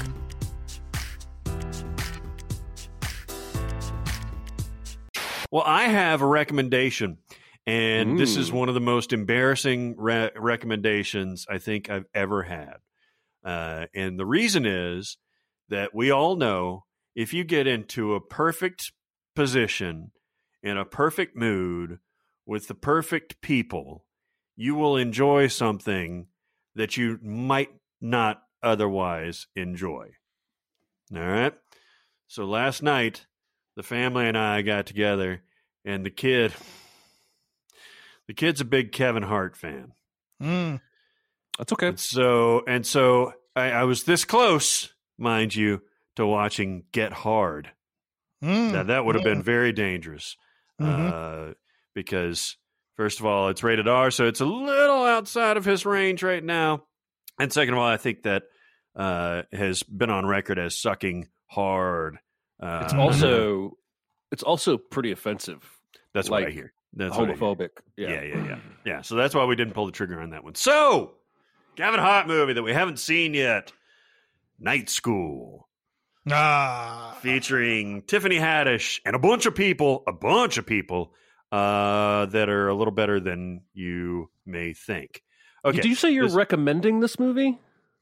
Well, I have a recommendation, and this is one of the most embarrassing recommendations I think I've ever had. And the reason is that we all know if you get into a perfect position, in a perfect mood, with the perfect people, you will enjoy something that you might not otherwise enjoy. All right? So last night, the family and I got together, and the kid's a big Kevin Hart fan. That's okay. And so I was this close, mind you, to watching Get Hard. Now, that would have been very dangerous because, first of all, it's rated R, so it's a little outside of his range right now. And second of all, I think that has been on record as sucking hard. It's also pretty offensive. That's what I hear. That's homophobic. Yeah. So that's why we didn't pull the trigger on that one. So, Kevin Hart movie that we haven't seen yet, Night School, featuring Tiffany Haddish and a bunch of people that are a little better than you may think. Okay. Did you say you're recommending this movie?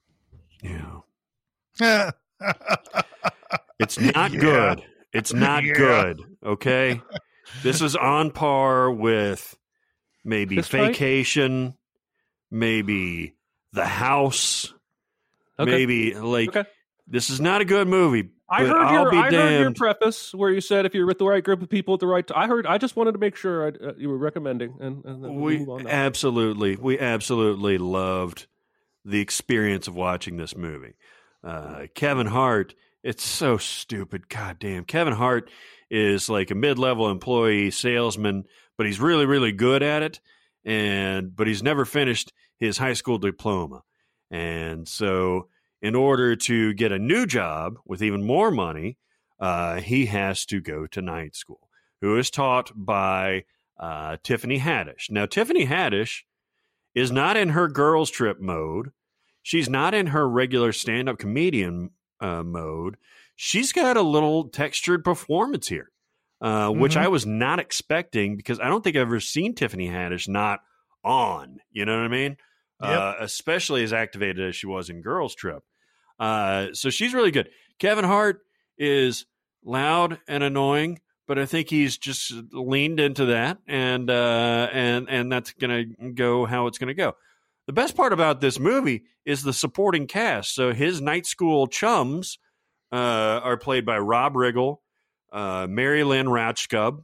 Yeah. It's not good. It's not good, okay? This is on par with maybe Vacation, maybe The House, maybe this is not a good movie. I heard your preface where you said if you're with the right group of people at the right time. I just wanted to make sure you were recommending, and we absolutely loved the experience of watching this movie. Kevin Hart. It's so stupid. God damn. Kevin Hart is like a mid-level employee salesman, but he's really, really good at it. But he's never finished his high school diploma. And so in order to get a new job with even more money, he has to go to night school, who is taught by Tiffany Haddish. Now, Tiffany Haddish is not in her girls trip mode. She's not in her regular stand-up comedian mode. She's got a little textured performance here, which I was not expecting because I don't think I've ever seen Tiffany Haddish not on. You know what I mean? Yep. Especially as activated as she was in Girls Trip. So she's really good. Kevin Hart is loud and annoying, but I think he's just leaned into that, and that's going to go how it's going to go. The best part about this movie is the supporting cast. So his night school chums are played by Rob Riggle, Mary Lynn Rauchskub,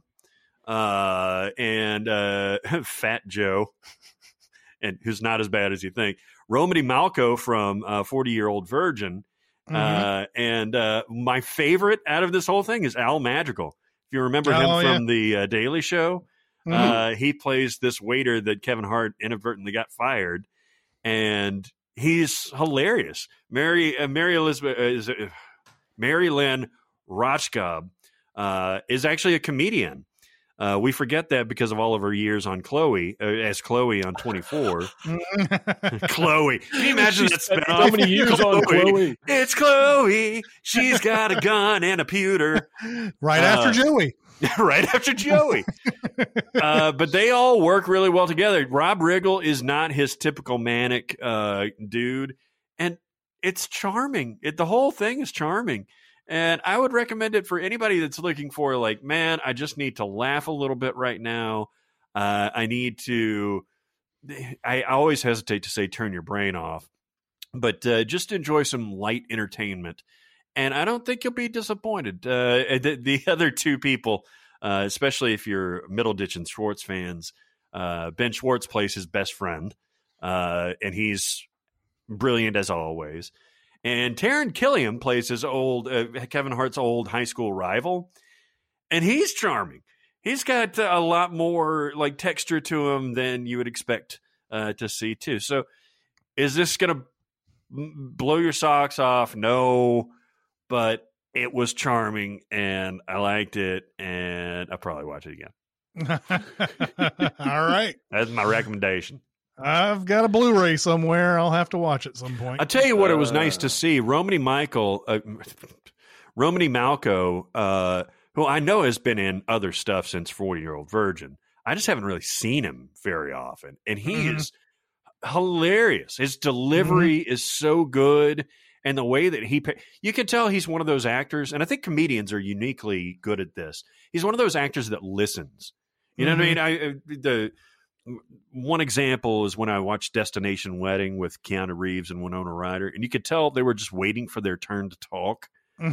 and Fat Joe, and who's not as bad as you think, Romany Malco from 40-Year-Old Virgin. And my favorite out of this whole thing is Al Madrigal. If you remember him from the Daily Show, he plays this waiter that Kevin Hart inadvertently got fired. And he's hilarious. Mary Lynn Rauchskub is actually a comedian. We forget that because of all of her years on Chloe, as Chloe on 24. Chloe. Can you imagine that spinoff? So many years on Chloe. It's Chloe. She's got a gun and a pewter. Right after Joey. Right after Joey. But they all work really well together. Rob Riggle is not his typical manic dude. And it's charming. The whole thing is charming. And I would recommend it for anybody that's looking for, like, man, I just need to laugh a little bit right now. I need to I always hesitate to say turn your brain off, but just enjoy some light entertainment. And I don't think you'll be disappointed. The other two people, especially if you're Middleditch and Schwartz fans, Ben Schwartz plays his best friend, and he's brilliant as always. And Taron Killam plays his old Kevin Hart's old high school rival, and he's charming. He's got a lot more like texture to him than you would expect to see too. So, is this going to blow your socks off? No, but it was charming, and I liked it, and I'll probably watch it again. All right, that's my recommendation. I've got a Blu-ray somewhere. I'll have to watch at some point. I'll tell you what, it was nice to see Romany Malco, who I know has been in other stuff since 40-Year-Old Virgin. I just haven't really seen him very often. And he is hilarious. His delivery is so good. And the way that you can tell he's one of those actors, and I think comedians are uniquely good at this. He's one of those actors that listens. You know what I mean? The one example is when I watched Destination Wedding with Keanu Reeves and Winona Ryder, and you could tell they were just waiting for their turn to talk,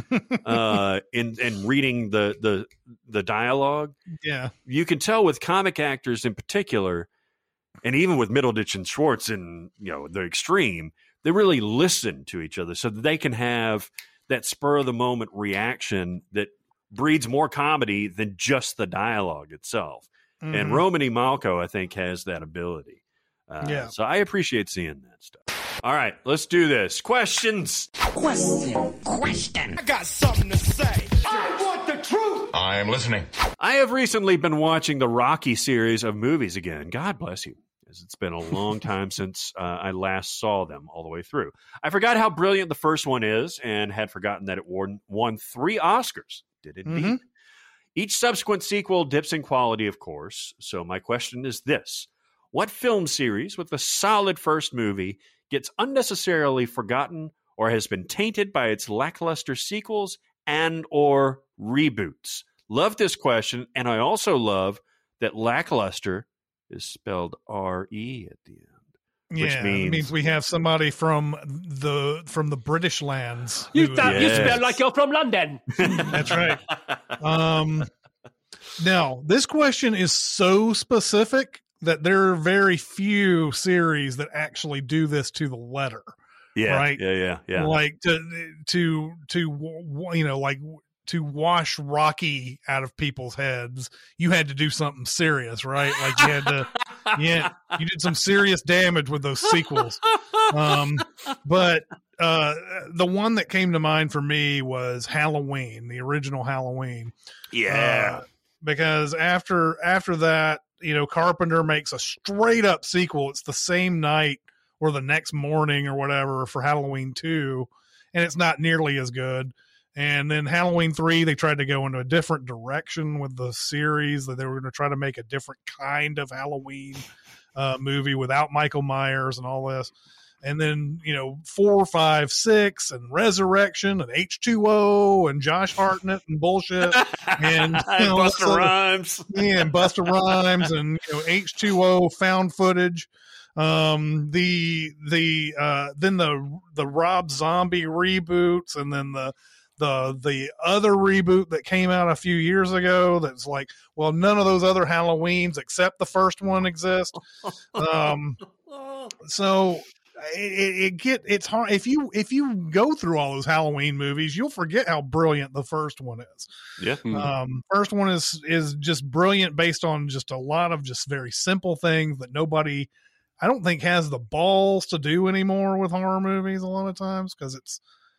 and reading the dialogue. Yeah, you can tell with comic actors in particular, and even with Middleditch and Schwartz in the extreme, they really listen to each other so that they can have that spur of the moment reaction that breeds more comedy than just the dialogue itself. And Romany Malco, I think, has that ability. So I appreciate seeing that stuff. All right, let's do this. Questions. Question. I got something to say. I want the truth. I am listening. I have recently been watching the Rocky series of movies again. God bless you, as it's been a long time since I last saw them all the way through. I forgot how brilliant the first one is and had forgotten that it won 3 Oscars. Did indeed. Each subsequent sequel dips in quality, of course. So my question is this. What film series with a solid first movie gets unnecessarily forgotten or has been tainted by its lackluster sequels and or reboots? Love this question, and I also love that lackluster is spelled R-E at the end. Which means we have somebody from the British lands. You smell like you're from London. That's right. Now, this question is so specific that there are very few series that actually do this to the letter. Yeah, right? Yeah. Like to wash Rocky out of people's heads, you had to do something serious, right? Like you had to, you did some serious damage with those sequels. But the one that came to mind for me was Halloween, the original Halloween. Yeah. Because after that, Carpenter makes a straight up sequel. It's the same night or the next morning or whatever for Halloween 2, and it's not nearly as good. And then Halloween 3, they tried to go into a different direction with the series, that they were going to try to make a different kind of Halloween movie without Michael Myers and all this. And then, 4, 5, 6 and Resurrection and H2O and Josh Hartnett and bullshit. And Busta Rhymes. Yeah, and Busta Rhymes and H2O found footage. Then the Rob Zombie reboots, and then the other reboot that came out a few years ago that's like, well, none of those other Halloweens except the first one exist. So it's hard if you go through all those Halloween movies, you'll forget how brilliant the first one is. Yeah. First one is just brilliant based on just a lot of just very simple things that nobody, I don't think, has the balls to do anymore with horror movies a lot of times, because it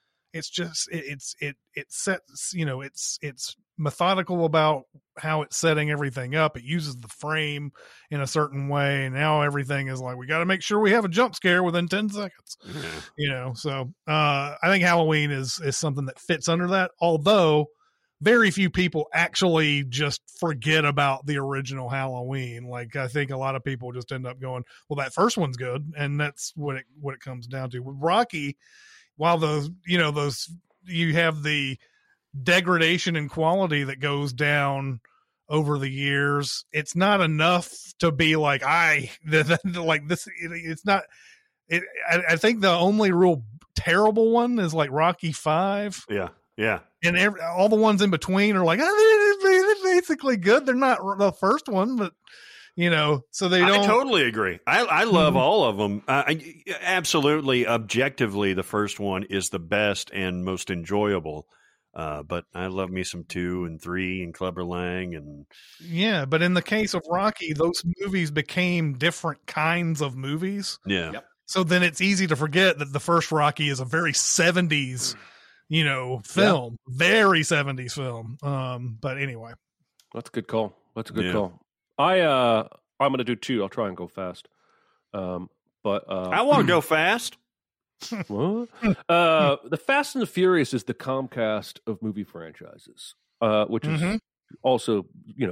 sets, it's methodical about how it's setting everything up. It uses the frame in a certain way, and now everything is like, we got to make sure we have a jump scare within 10 seconds. So I think Halloween is something that fits under that, although very few people actually just forget about the original Halloween. Like, I think a lot of people just end up going, well, that first one's good, and that's what it comes down to. With Rocky, while you have the degradation in quality that goes down over the years. It's not enough to be like like this. It's not. I think the only real terrible one is like Rocky V. Yeah. And all the ones in between are like, they're basically good. They're not the first one, but so they don't. I totally agree. I love all of them. Absolutely, objectively, the first one is the best and most enjoyable. But I love me some 2 and 3 and Clubber Lang and yeah. But in the case of Rocky, those movies became different kinds of movies. Yeah. Yep. So then it's easy to forget that the first Rocky is a very 70s, film, very 70s film. But anyway, that's a good call. Call. I'm going to do 2. I'll try and go fast. But I want to go fast. What? The Fast and the Furious is the Comcast of movie franchises, which is also,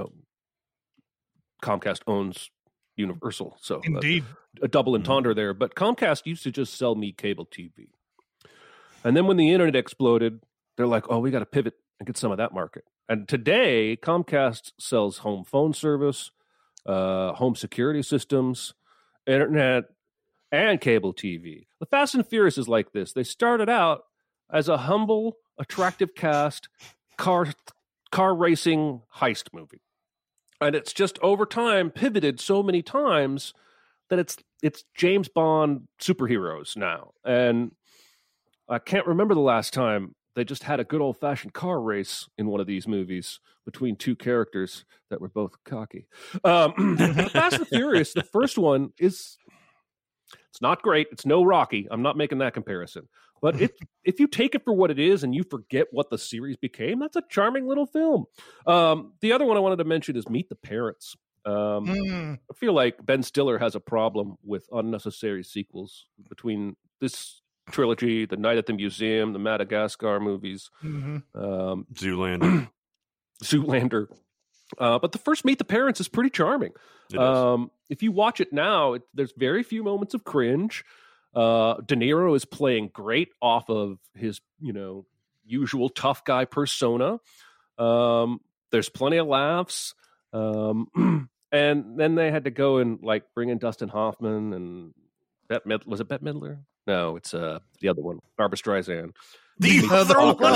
Comcast owns Universal. So indeed, a double entendre there. But Comcast used to just sell me cable TV. And then when the internet exploded, they're like, oh, we got to pivot and get some of that market. And today, Comcast sells home phone service, home security systems, internet, and cable TV. The Fast and Furious is like this. They started out as a humble, attractive cast, car racing heist movie. And it's just over time pivoted so many times that it's James Bond superheroes now. And I can't remember the last time they just had a good old-fashioned car race in one of these movies between 2 characters that were both cocky. Fast and Furious, the first one it's not great. It's no Rocky. I'm not making that comparison. But if you take it for what it is and you forget what the series became, that's a charming little film. The other one I wanted to mention is Meet the Parents. I feel like Ben Stiller has a problem with unnecessary sequels between this trilogy, The Night at the Museum, the Madagascar movies, Zoolander. But the first Meet the Parents is pretty charming. If you watch it now, there's very few moments of cringe. De Niro is playing great off of his, usual tough guy persona. There's plenty of laughs. And then they had to go and bring in Dustin Hoffman and was it Bette Midler? No, it's the other one, Barbra Streisand. The other one.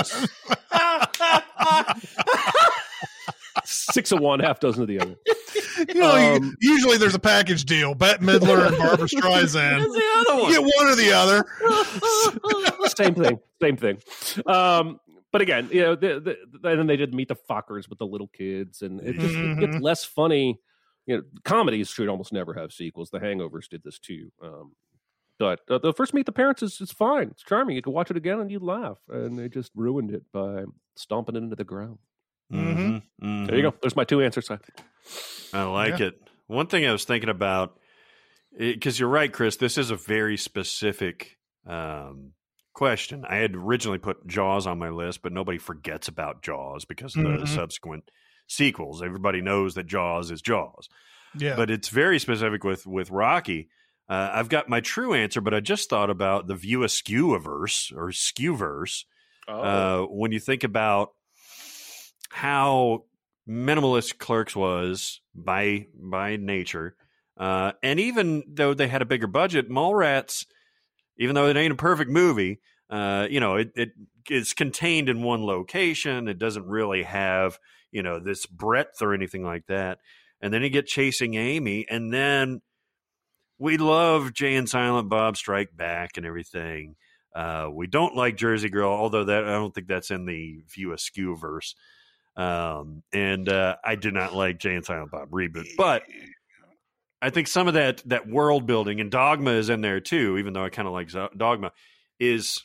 6 of one, half dozen of the other. Usually there's a package deal. Bette Midler and Barbra Streisand. Who's the other one? Get one or the other. Same thing. But again, then they did Meet the Fockers with the little kids, and it gets less funny. Comedies should almost never have sequels. The Hangovers did this too. But the first Meet the Parents is fine. It's charming. You can watch it again and you'd laugh. And they just ruined it by stomping it into the ground. There you go. There's my 2 answers. I like it. One thing I was thinking about, because you're right, Chris, this is a very specific question. I had originally put Jaws on my list, but nobody forgets about Jaws because of the subsequent sequels. Everybody knows that Jaws is Jaws. Yeah. But it's very specific with Rocky. I've got my true answer, but I just thought about the View Askew-verse or Skewverse. When you think about how minimalist Clerks was by nature, and even though they had a bigger budget, Mallrats, even though it ain't a perfect movie, it is contained in one location. It doesn't really have this breadth or anything like that. And then you get Chasing Amy, and then we love Jay and Silent Bob Strike Back and everything. We don't like Jersey Girl, although I don't think that's in the View Askew-verse. And I do not like Jay and Silent Bob reboot, but I think some of that world building, and Dogma is in there too, even though I kind of like Dogma, is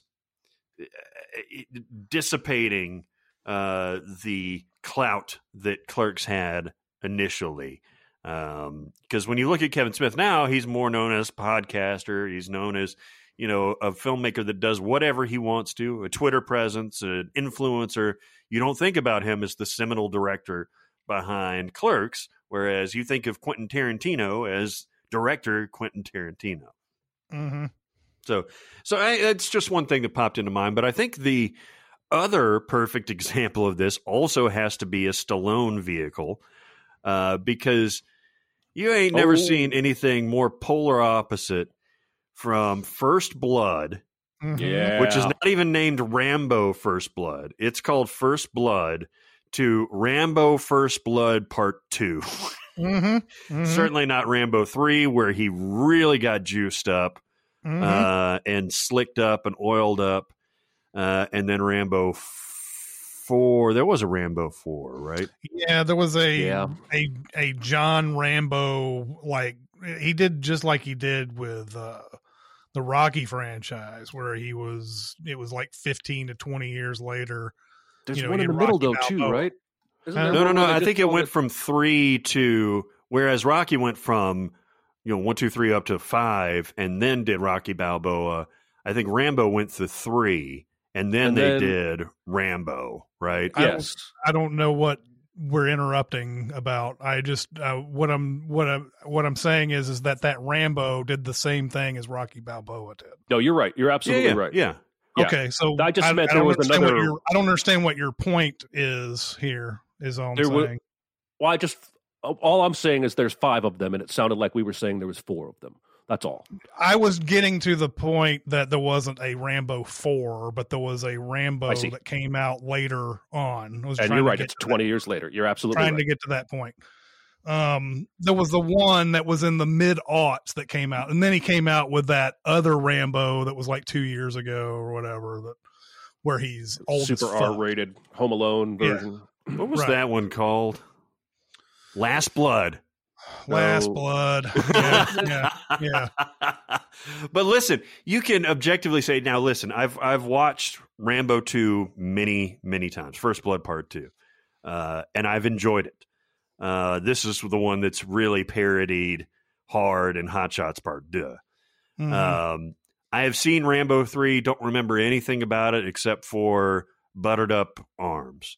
dissipating the clout that Clerks had initially. Because when you look at Kevin Smith now, he's more known as a podcaster. He's known as, a filmmaker that does whatever he wants to, a Twitter presence, an influencer. You don't think about him as the seminal director behind Clerks, whereas you think of Quentin Tarantino as director Quentin Tarantino. Mm-hmm. So it's just one thing that popped into mind. But I think the other perfect example of this also has to be a Stallone vehicle, because you ain't never seen anything more polar opposite from First Blood, which is not even named Rambo First Blood. It's called First Blood, to Rambo First Blood Part 2. Certainly not Rambo 3, where he really got juiced up and slicked up and oiled up. And then Rambo 4. There was a Rambo 4, right? Yeah, there was a John Rambo, like he did just like he did with the Rocky franchise, where it was like 15 to 20 years later. There's one in the middle though too, right? No. I think it went from 3 to, whereas Rocky went from 1, 2, 3 up to 5, and then did Rocky Balboa. I think Rambo went to 3. And then they did Rambo, right? Yes. I don't know what we're interrupting about. I just what I'm saying is that Rambo did the same thing as Rocky Balboa did. No, you're right. You're absolutely right. Yeah. Okay, so I just meant there was another. I don't understand what your point is here. Is all I'm saying. Well, all I'm saying is there's 5 of them, and it sounded like we were saying there was 4 of them. That's all. I was getting to the point that there wasn't a Rambo 4, but there was a Rambo that came out later on. And you're right. It's 20 years later. You're absolutely trying to get to that point. There was the one that was in the mid-aughts that came out, and then he came out with that other Rambo that was like 2 years ago or whatever, where he's old super as fuck. R-rated Home Alone version. Yeah. What was that one called? Last Blood. Blood. Yeah. But listen, you can objectively say, now listen, I've watched Rambo 2 many, many times. First Blood Part 2. And I've enjoyed it. This is the one that's really parodied hard in Hot Shots Part 2. I have seen Rambo 3, don't remember anything about it except for buttered up arms.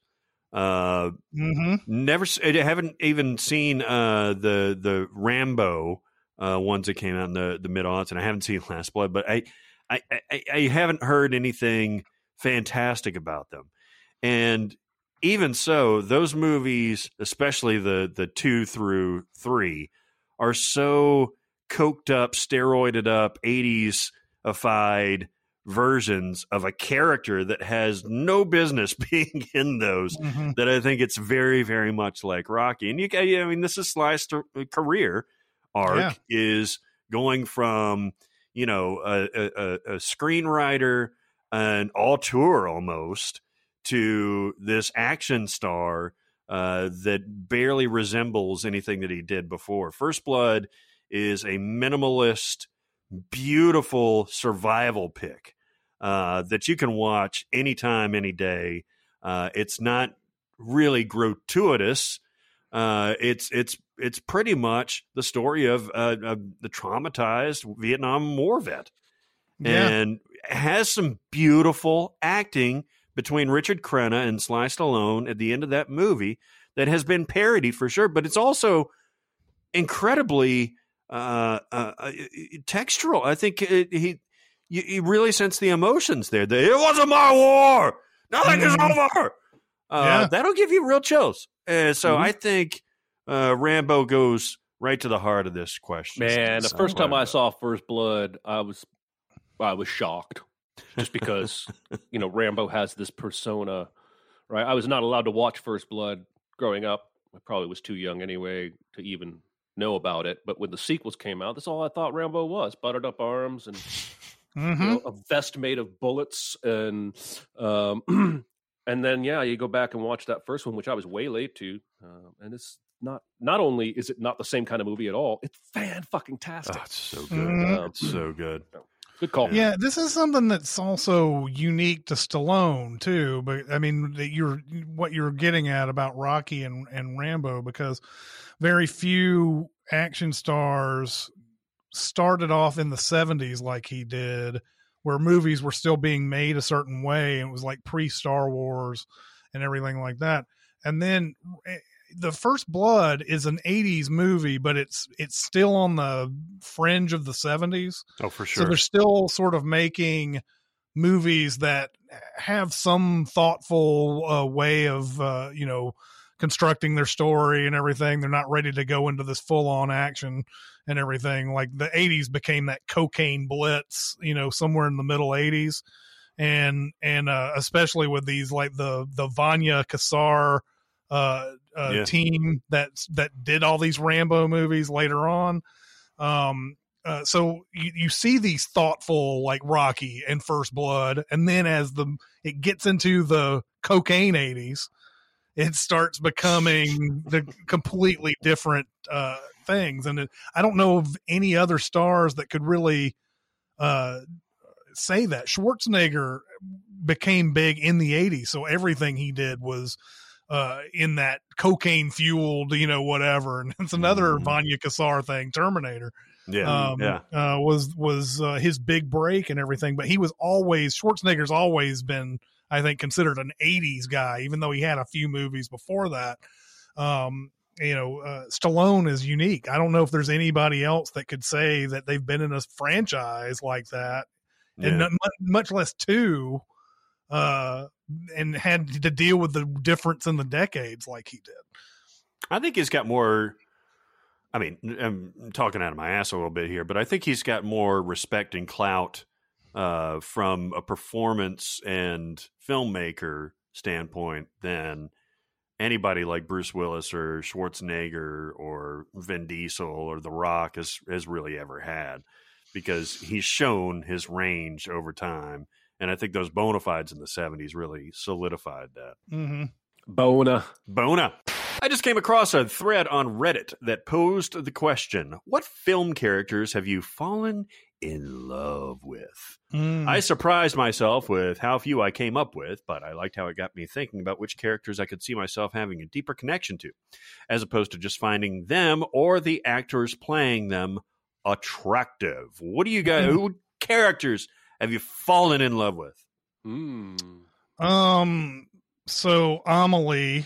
Never. I haven't even seen the Rambo ones that came out in the mid-aughts, and I haven't seen Last Blood. But I haven't heard anything fantastic about them. And even so, those movies, especially the 2 through 3, are so coked up, steroided up, 80s-ified versions of a character that has no business being in those, that I think it's very, very much like Rocky. And this is Sly's career arc, is going from a screenwriter, an auteur almost, to this action star that barely resembles anything that he did before. First Blood is a minimalist, beautiful survival pick that you can watch anytime, any day. It's not really gratuitous. It's pretty much the story of the traumatized Vietnam War vet, and has some beautiful acting between Richard Crenna and Sly Stallone at the end of that movie that has been parodied for sure, but it's also incredibly textural. I think you really sense the emotions there. It wasn't my war. Nothing is over. That'll give you real chills. So I think Rambo goes right to the heart of this question. Man, the first time I saw First Blood, I was shocked, just because Rambo has this persona, right? I was not allowed to watch First Blood growing up. I probably was too young anyway to even know about it. But when the sequels came out, that's all I thought Rambo was: buttered up arms and a vest made of bullets, and then you go back and watch that first one, which I was way late to, and it's not only is it not the same kind of movie at all, it's fan-fucking-tastic. Oh, it's so good. It's so good. Good call. Yeah, this is something that's also unique to Stallone too. But I mean, what you're getting at about Rocky and Rambo, because very few action stars started off in the 70s like he did, where movies were still being made a certain way, and it was like pre-Star Wars and everything like that. And then the First Blood is an 80s movie, but it's still on the fringe of the 70s. Oh, for sure. So they're still sort of making movies that have some thoughtful way of constructing their story and everything. They're not ready to go into this full on action and everything. Like the 80s became that cocaine blitz, somewhere in the middle 80s. And especially with these, like the Vanya Kassar team that did all these Rambo movies later on. So you see these thoughtful, like Rocky and First Blood, and then as it gets into the cocaine 80s, it starts becoming the completely different things. And I don't know of any other stars that could really say that. Schwarzenegger became big in the 80s, so everything he did was in that cocaine fueled, whatever. And it's another Vanya Kassar thing, Terminator. Was his big break and everything. But Schwarzenegger's always been, I think, considered an 80s guy, even though he had a few movies before that. Stallone is unique. I don't know if there's anybody else that could say that they've been in a franchise like that, and much less two, and had to deal with the difference in the decades like he did. I think he's got more. I mean, I'm talking out of my ass a little bit here, but I think he's got more respect and clout from a performance and filmmaker standpoint than anybody like Bruce Willis or Schwarzenegger or Vin Diesel or The Rock has really ever had, because he's shown his range over time. And I think those bona fides in the 70s really solidified that. Mm-hmm. Bona. I just came across a thread on Reddit that posed the question, what film characters have you fallen in love with? I surprised myself with how few I came up with, but I liked how it got me thinking about which characters I could see myself having a deeper connection to, as opposed to just finding them or the actors playing them attractive. What do you guys, who characters have you fallen in love with? So Amelie.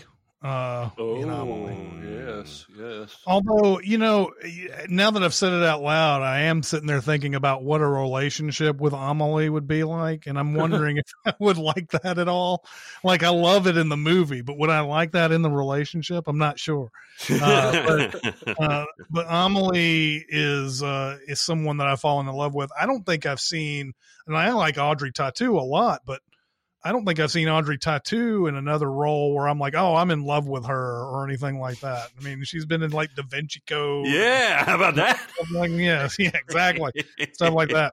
Yes. Although, now that I've said it out loud, I am sitting there thinking about what a relationship with Amelie would be like, and I'm wondering if I would like that at all. Like, I love it in the movie, but would I like that in the relationship? I'm not sure. But Amelie is someone that I've fallen in love with. I don't think I've seen, and I like Audrey Tautou a lot, but I don't think I've seen Audrey Tautou in another role where I'm like, oh, I'm in love with her or anything like that. I mean, she's been in like Da Vinci Code. Yeah, how about that? Like, yeah, exactly. Stuff like that.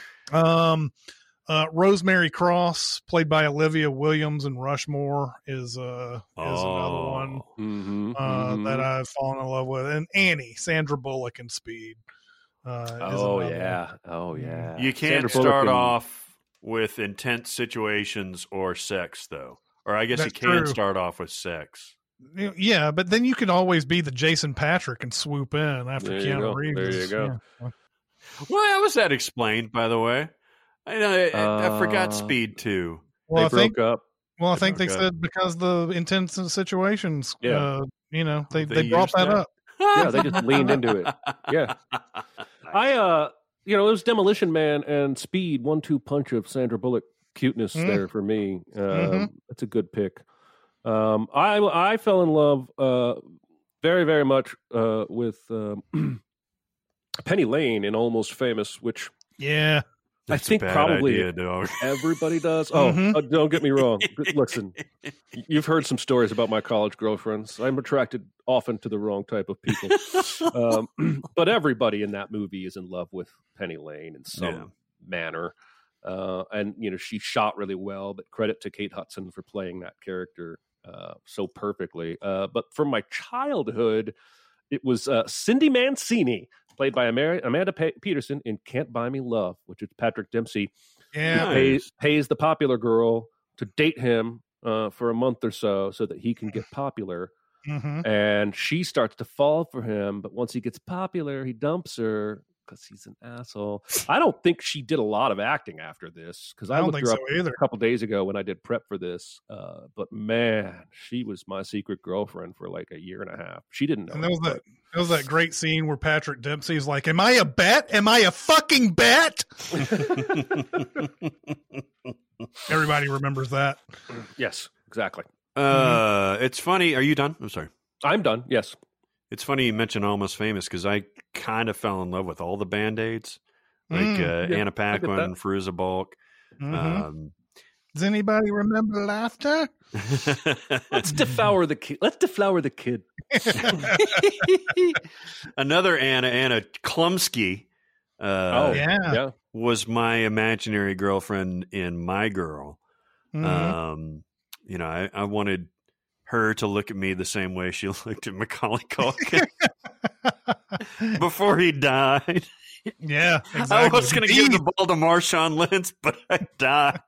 Rosemary Cross, played by Olivia Williams in Rushmore, is another one that I've fallen in love with. And Annie, Sandra Bullock in Speed. Yeah. You can't start off with intense situations or sex, though. Or I guess you can start off with sex. Yeah, but then you can always be the Jason Patrick and swoop in after Keanu Reeves. There you go. Yeah. Well, how was that explained, by the way? I forgot Speed 2. Well, they broke up. Well, I think they said because the intense situations, they brought that up. Yeah, they just leaned into it. Yeah. It was Demolition Man and Speed, 1-2 punch of Sandra Bullock cuteness there for me. That's a good pick. I fell in love very, very much with Penny Lane in Almost Famous, which I think probably everybody does. Don't get me wrong. Listen, you've heard some stories about my college girlfriends. I'm attracted often to the wrong type of people. But everybody in that movie is in love with Penny Lane in some manner. And, she shot really well, but credit to Kate Hudson for playing that character so perfectly. But from my childhood, it was Cindy Mancini, played by Amanda Peterson in Can't Buy Me Love, which is Patrick Dempsey. Pays the popular girl to date him for a month or so that he can get popular. And she starts to fall for him, but once he gets popular, he dumps her because he's an asshole. I don't think she did a lot of acting after this, because I looked her up a couple days ago when I did prep for this. But man, she was my secret girlfriend for like a year and a half. She didn't know. And there was that great scene where Patrick Dempsey's like, "Am I a bet? Am I a fucking bet?" Everybody remembers that. Yes, exactly. It's funny. Are you done? I'm sorry. I'm done. Yes. It's funny you mentioned Almost Famous because I kind of fell in love with all the Band-Aids, like Anna Paquin, Fairuza Balk. Does anybody remember Laughter? Let's devour the kid. Let's deflower the kid. Another Anna Klumsky. Was my imaginary girlfriend in My Girl. I wanted her to look at me the same way she looked at Macaulay Culkin before he died. Yeah, exactly. I was going to give the ball to Marshawn Lynch, but I died.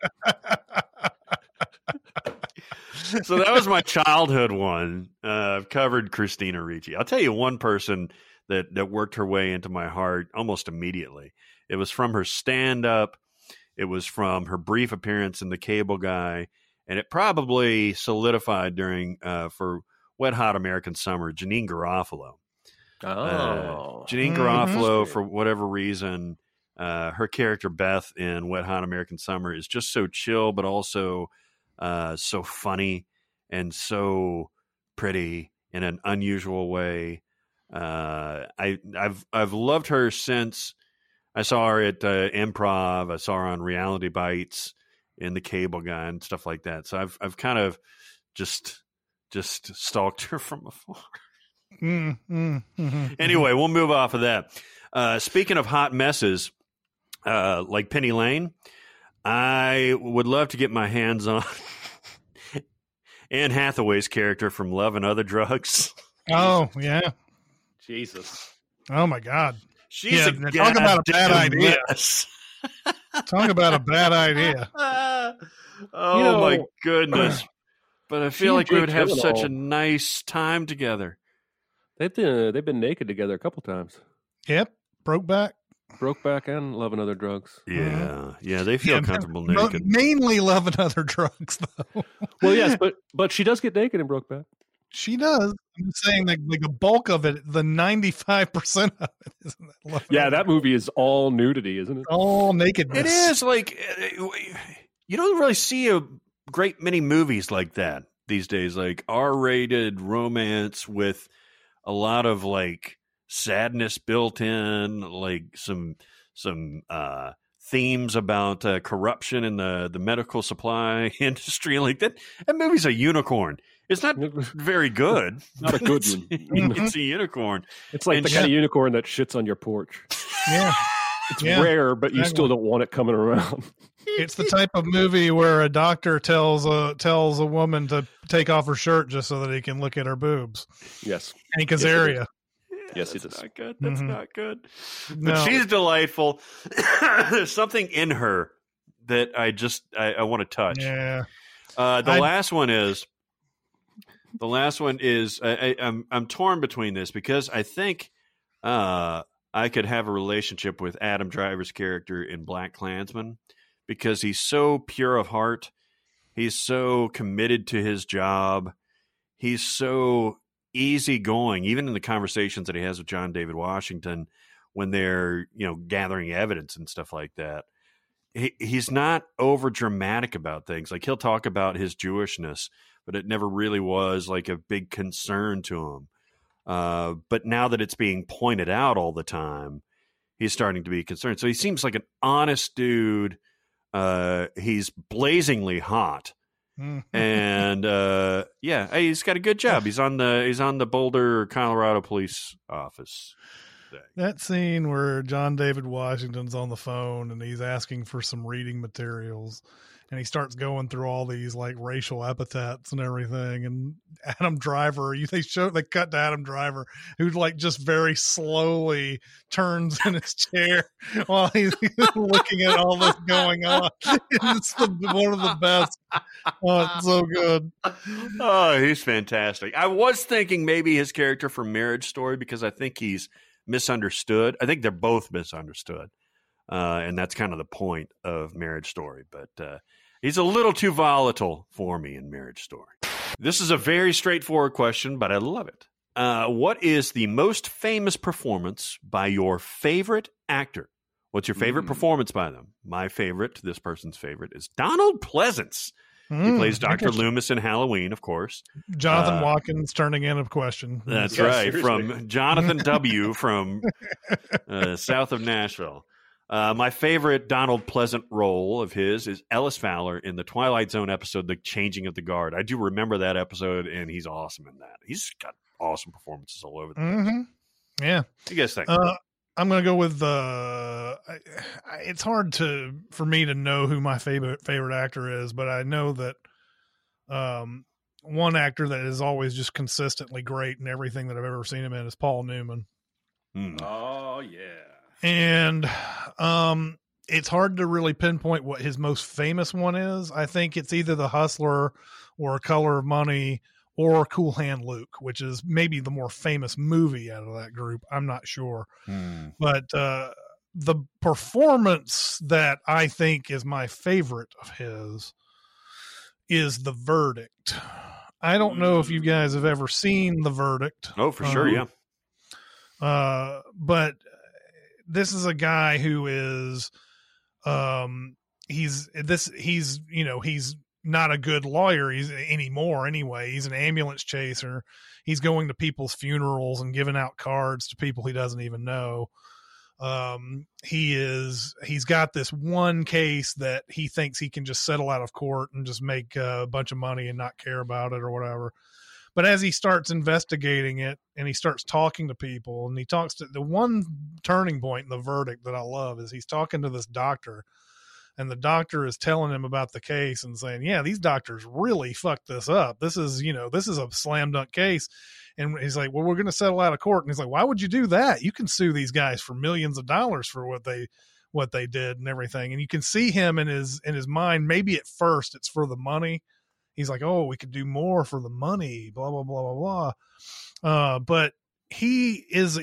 So that was my childhood one. I've covered Christina Ricci. I'll tell you one person that worked her way into my heart almost immediately. It was from her stand-up. It was from her brief appearance in The Cable Guy. And it probably solidified during for Wet Hot American Summer, Janeane Garofalo. Janeane Garofalo, for whatever reason, her character Beth in Wet Hot American Summer is just so chill, but also so funny and so pretty in an unusual way. I've loved her since I saw her at Improv. I saw her on Reality Bites in The Cable Guy and stuff like that. So I've kind of just stalked her from afar. Anyway, we'll move off of that. Speaking of hot messes, like Penny Lane, I would love to get my hands on Anne Hathaway's character from Love and Other Drugs. Oh, yeah. Jesus. Oh, my God. She's talk about a bad idea. Talk about a bad idea. My goodness. But I feel like we would have such a nice time together. They've been naked together a couple times. Yep. Brokeback and Love and Other Drugs. Yeah. Yeah, they feel comfortable naked. Mainly Love and Other Drugs, though. Well, yes, but she does get naked in Brokeback. She does. I'm saying like a bulk of it, the 95% of it, isn't that? Yeah, that movie is all nudity, isn't it? All nakedness. It is. Like, you don't really see a great many movies like that these days, like R-rated romance with a lot of like sadness built in, like some themes about corruption in the medical supply industry. Like that movie's a unicorn. It's not very good. Not a good one. It's a unicorn. It's like the kind of unicorn that shits on your porch. Yeah. It's rare, but you still don't want it coming around. It's the type of movie where a doctor tells a woman to take off her shirt just so that he can look at her boobs. Yes. Hank Azaria. Yes, it is. Not good. That's not good. But she's delightful. There's something in her that I want to touch. Yeah. The last one is I'm torn between this because I think I could have a relationship with Adam Driver's character in BlacKkKlansman because he's so pure of heart. He's so committed to his job. He's so easygoing, even in the conversations that he has with John David Washington when they're, gathering evidence and stuff like that. He's not over dramatic about things. Like he'll talk about his Jewishness, but it never really was like a big concern to him. But now that it's being pointed out all the time, he's starting to be concerned. So he seems like an honest dude. He's blazingly hot. And he's got a good job. He's on the Boulder, Colorado police office. That scene where John David Washington's on the phone and he's asking for some reading materials and he starts going through all these like racial epithets and everything. And Adam Driver, they cut to Adam Driver, who like just very slowly turns in his chair while he's looking at all this going on. It's one of the best. Oh, it's so good. Oh, he's fantastic. I was thinking maybe his character from Marriage Story because I think he's misunderstood. I think they're both misunderstood. And that's kind of the point of Marriage Story. But he's a little too volatile for me in Marriage Story. This is a very straightforward question, but I love it. What is the most famous performance by your favorite actor, What's your favorite performance by them? My favorite, this person's favorite, is Donald Pleasance. He plays Dr. Loomis in Halloween, of course. Jonathan Watkins turning in a question. That's right. Seriously. From Jonathan W. from south of Nashville. My favorite Donald Pleasant role of his is Ellis Fowler in the Twilight Zone episode, The Changing of the Guard. I do remember that episode, and he's awesome in that. He's got awesome performances all over the place. Yeah. What do you guys think? I'm going to go with it's hard for me to know who my favorite actor is, but I know that one actor that is always just consistently great in everything that I've ever seen him in is Paul Newman. Oh yeah. And it's hard to really pinpoint what his most famous one is. I think it's either The Hustler or Color of Money or Cool Hand Luke, which is maybe the more famous movie out of that group. I'm not sure. But the performance that I think is my favorite of his is The Verdict. I don't know if you guys have ever seen The Verdict. Oh, for sure, yeah. But this is a guy who is he's not a good lawyer anymore anyway. He's an ambulance chaser. He's going to people's funerals and giving out cards to people he doesn't even know. He's got this one case that he thinks he can just settle out of court and just make a bunch of money and not care about it or whatever. But as he starts investigating it and he starts talking to people, and he talks to the one turning point in The Verdict that I love is he's talking to this doctor, and the doctor is telling him about the case and saying, yeah, these doctors really fucked this up. This is a slam dunk case. And he's like, well, we're going to settle out of court. And he's like, why would you do that? You can sue these guys for millions of dollars for what they did and everything. And you can see him in his mind. Maybe at first it's for the money. He's like, oh, we could do more for the money, blah, blah, blah, blah, blah. But it's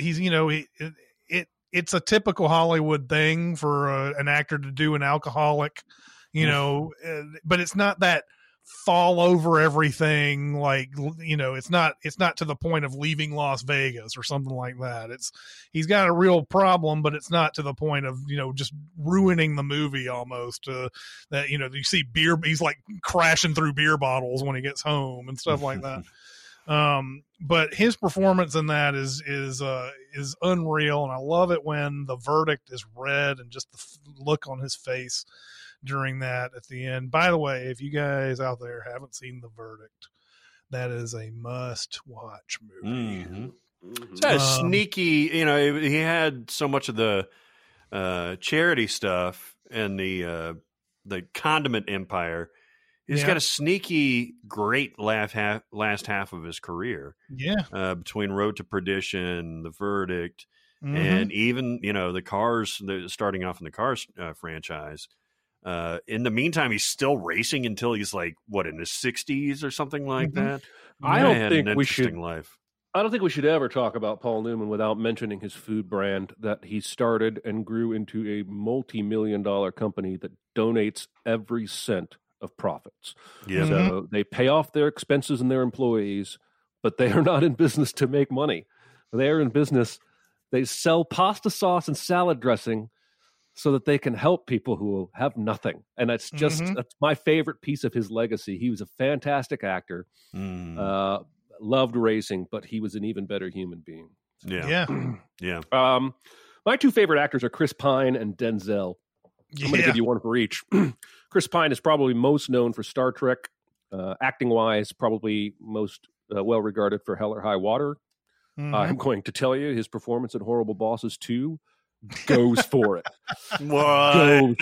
a typical Hollywood thing for an actor to do an alcoholic, but it's not that fall over everything. Like, it's not to the point of leaving Las Vegas or something like that. He's got a real problem, but it's not to the point of, just ruining the movie almost, that, you see he's like crashing through beer bottles when he gets home and stuff like that. But his performance in that is unreal. And I love it when the verdict is read and just the look on his face during that at the end. By the way, if you guys out there haven't seen The Verdict, that is a must watch movie. It's kind of sneaky, he had so much of the charity stuff and the condiment empire. He's got a sneaky, great last half of his career. Yeah. Between Road to Perdition, The Verdict, and even, the Cars, starting off in the Cars franchise. In the meantime, he's still racing until he's like, in his 60s or something like that? I don't think we should ever talk about Paul Newman without mentioning his food brand that he started and grew into a multi-million-dollar company that donates every cent of profits. Yeah. So they pay off their expenses and their employees, but they are not in business to make money. They are in business. They sell pasta sauce and salad dressing so that they can help people who have nothing. And that's that's my favorite piece of his legacy. He was a fantastic actor, loved racing, but he was an even better human being. Yeah. My two favorite actors are Chris Pine and Denzel. I'm going to give you one for each. Chris Pine is probably most known for Star Trek. Acting-wise, probably most well-regarded for Hell or High Water. I'm going to tell you, his performance in Horrible Bosses 2 goes for it. What?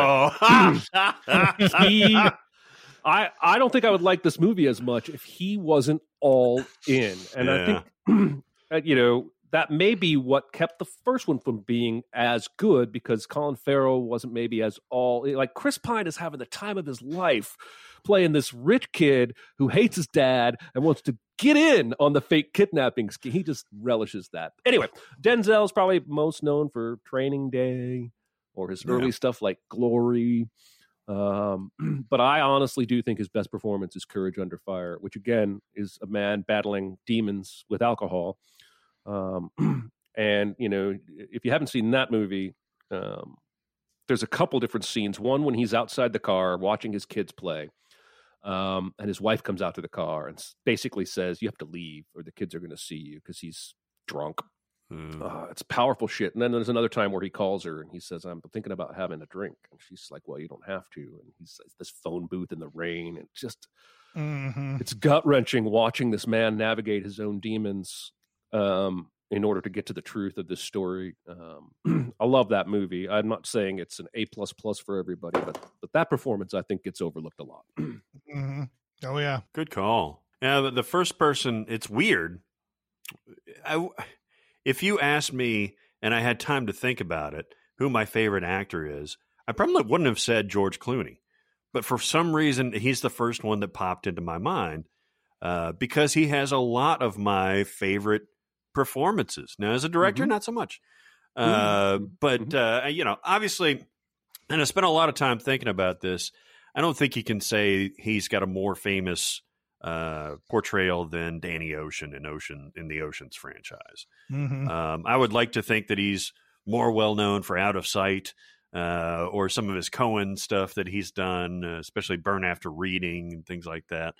It. I don't think I would like this movie as much if he wasn't all in. And I think, that may be what kept the first one from being as good, because Colin Farrell wasn't maybe as like Chris Pine is having the time of his life playing this rich kid who hates his dad and wants to get in on the fake kidnapping scheme. He just relishes that. Anyway, Denzel's probably most known for Training Day or his early stuff like Glory. But I honestly do think his best performance is Courage Under Fire, which again is a man battling demons with alcohol. And if you haven't seen that movie, There's a couple different scenes. One when he's outside the car watching his kids play, and his wife comes out to the car and basically says, "You have to leave, or the kids are going to see you," because he's drunk. It's powerful shit. And then there's another time where he calls her and he says, "I'm thinking about having a drink," and she's like, "Well, you don't have to." And he says, "This phone booth in the rain," and just it's gut wrenching watching this man navigate his own demons. In order to get to the truth of this story. I love that movie. I'm not saying it's an A++ for everybody, but that performance, I think, gets overlooked a lot. Oh, yeah. Good call. Yeah, the first person, it's weird. If you asked me, and I had time to think about it, who my favorite actor is, I probably wouldn't have said George Clooney. But for some reason, he's the first one that popped into my mind because he has a lot of my favorite performances. Now, as a director, not so much. But obviously, and I spent a lot of time thinking about this, I don't think you can say he's got a more famous portrayal than Danny Ocean in the Oceans franchise. I would like to think that he's more well-known for Out of Sight or some of his Coen stuff that he's done, especially Burn After Reading and things like that.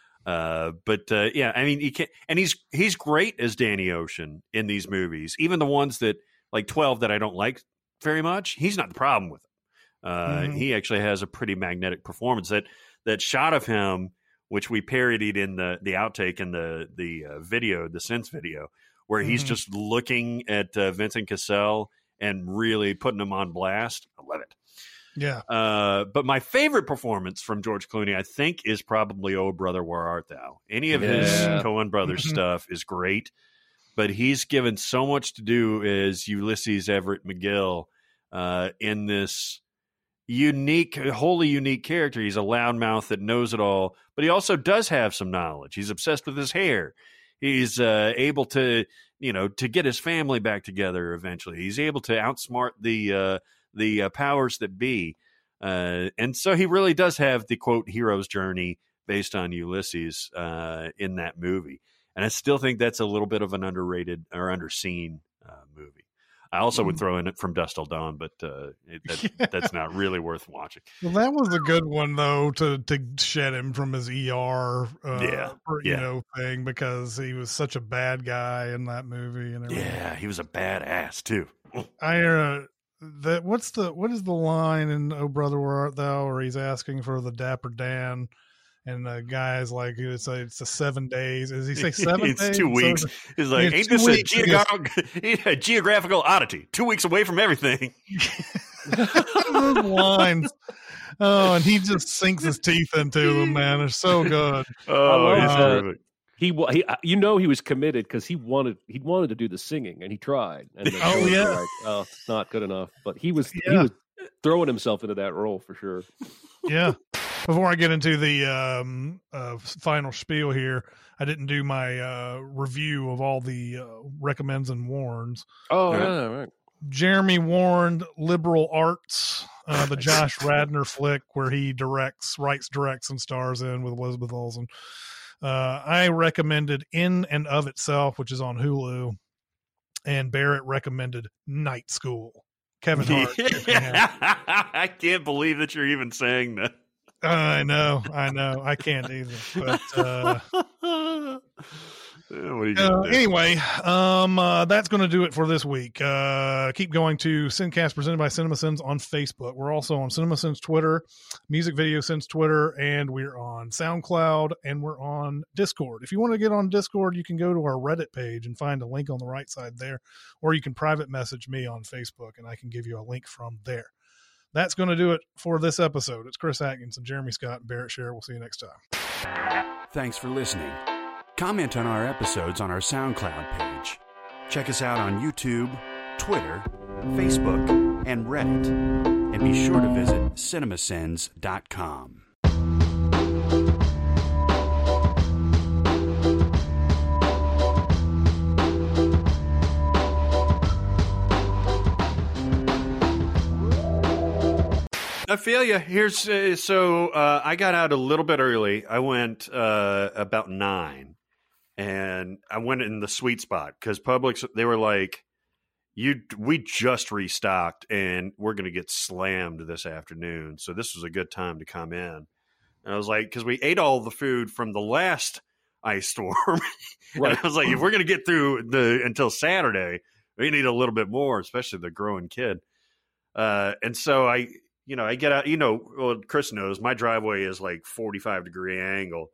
Yeah, I mean, he can't, and he's great as Danny Ocean in these movies, even the ones that like 12 that I don't like very much. He's not the problem with it. He actually has a pretty magnetic performance. That shot of him, which we parodied in the outtake in the video, the Sense video, where he's just looking at Vincent Cassel and really putting him on blast. I love it. Yeah. But my favorite performance from George Clooney, I think, is probably Oh Brother, Where Art Thou? Any of his Coen Brothers stuff is great, but he's given so much to do as Ulysses Everett McGill in this wholly unique character. He's a loudmouth that knows it all, but he also does have some knowledge. He's obsessed with his hair. He's able to, to get his family back together eventually. He's able to outsmart the powers that be. And so he really does have the, quote, hero's journey based on Ulysses in that movie. And I still think that's a little bit of an underrated or underseen movie. I also would throw in it From Dusk Till Dawn, but that's not really worth watching. Well, that was a good one, though, to shed him from his ER thing, because he was such a bad guy in that movie. And everything. Yeah, he was a badass, too. What is the line in Oh Brother, Where Art Thou, where he's asking for the Dapper Dan, and the guy's like, it's a 7 days. Does he say 7 days? It's 2 weeks. He's like, ain't this a geographical oddity? 2 weeks away from everything. Those lines. Oh, and he just sinks his teeth into them, man. They're so good. Oh, he's terrific. He was committed because he wanted to do the singing, and he tried. And it's not good enough. But he was throwing himself into that role for sure. Yeah. Before I get into the final spiel here, I didn't do my review of all the recommends and warns. Oh, yeah, right. Jeremy warned Liberal Arts, the Josh Radnor flick where he writes, directs, and stars in with Elizabeth Olsen. I recommended In and of Itself, which is on Hulu, and Barrett recommended Night School. Kevin Hart. I can't believe that you're even saying that. I know. I can't either. But anyway, that's going to do it for this week. Keep going to Sincast presented by CinemaSins on Facebook. We're also on CinemaSins Twitter, Music Video Sins Twitter, and we're on SoundCloud, and we're on Discord. If you want to get on Discord, you can go to our Reddit page and find a link on the right side there, or you can private message me on Facebook, and I can give you a link from there. That's going to do it for this episode. It's Chris Atkinson, Jeremy Scott, and Barrett Sher. We'll see you next time. Thanks for listening. Comment on our episodes on our SoundCloud page. Check us out on YouTube, Twitter, Facebook, and Reddit. And be sure to visit cinemasins.com. I feel you. Here's I got out a little bit early. I went about 9, and I went in the sweet spot because Publix, they were like, we just restocked and we're going to get slammed this afternoon. So this was a good time to come in. And I was like, because we ate all the food from the last ice storm. Right. And I was like, if we're going to get through until Saturday, we need a little bit more, especially the growing kid. And so I get out, well, Chris knows my driveway is like 45-degree angle.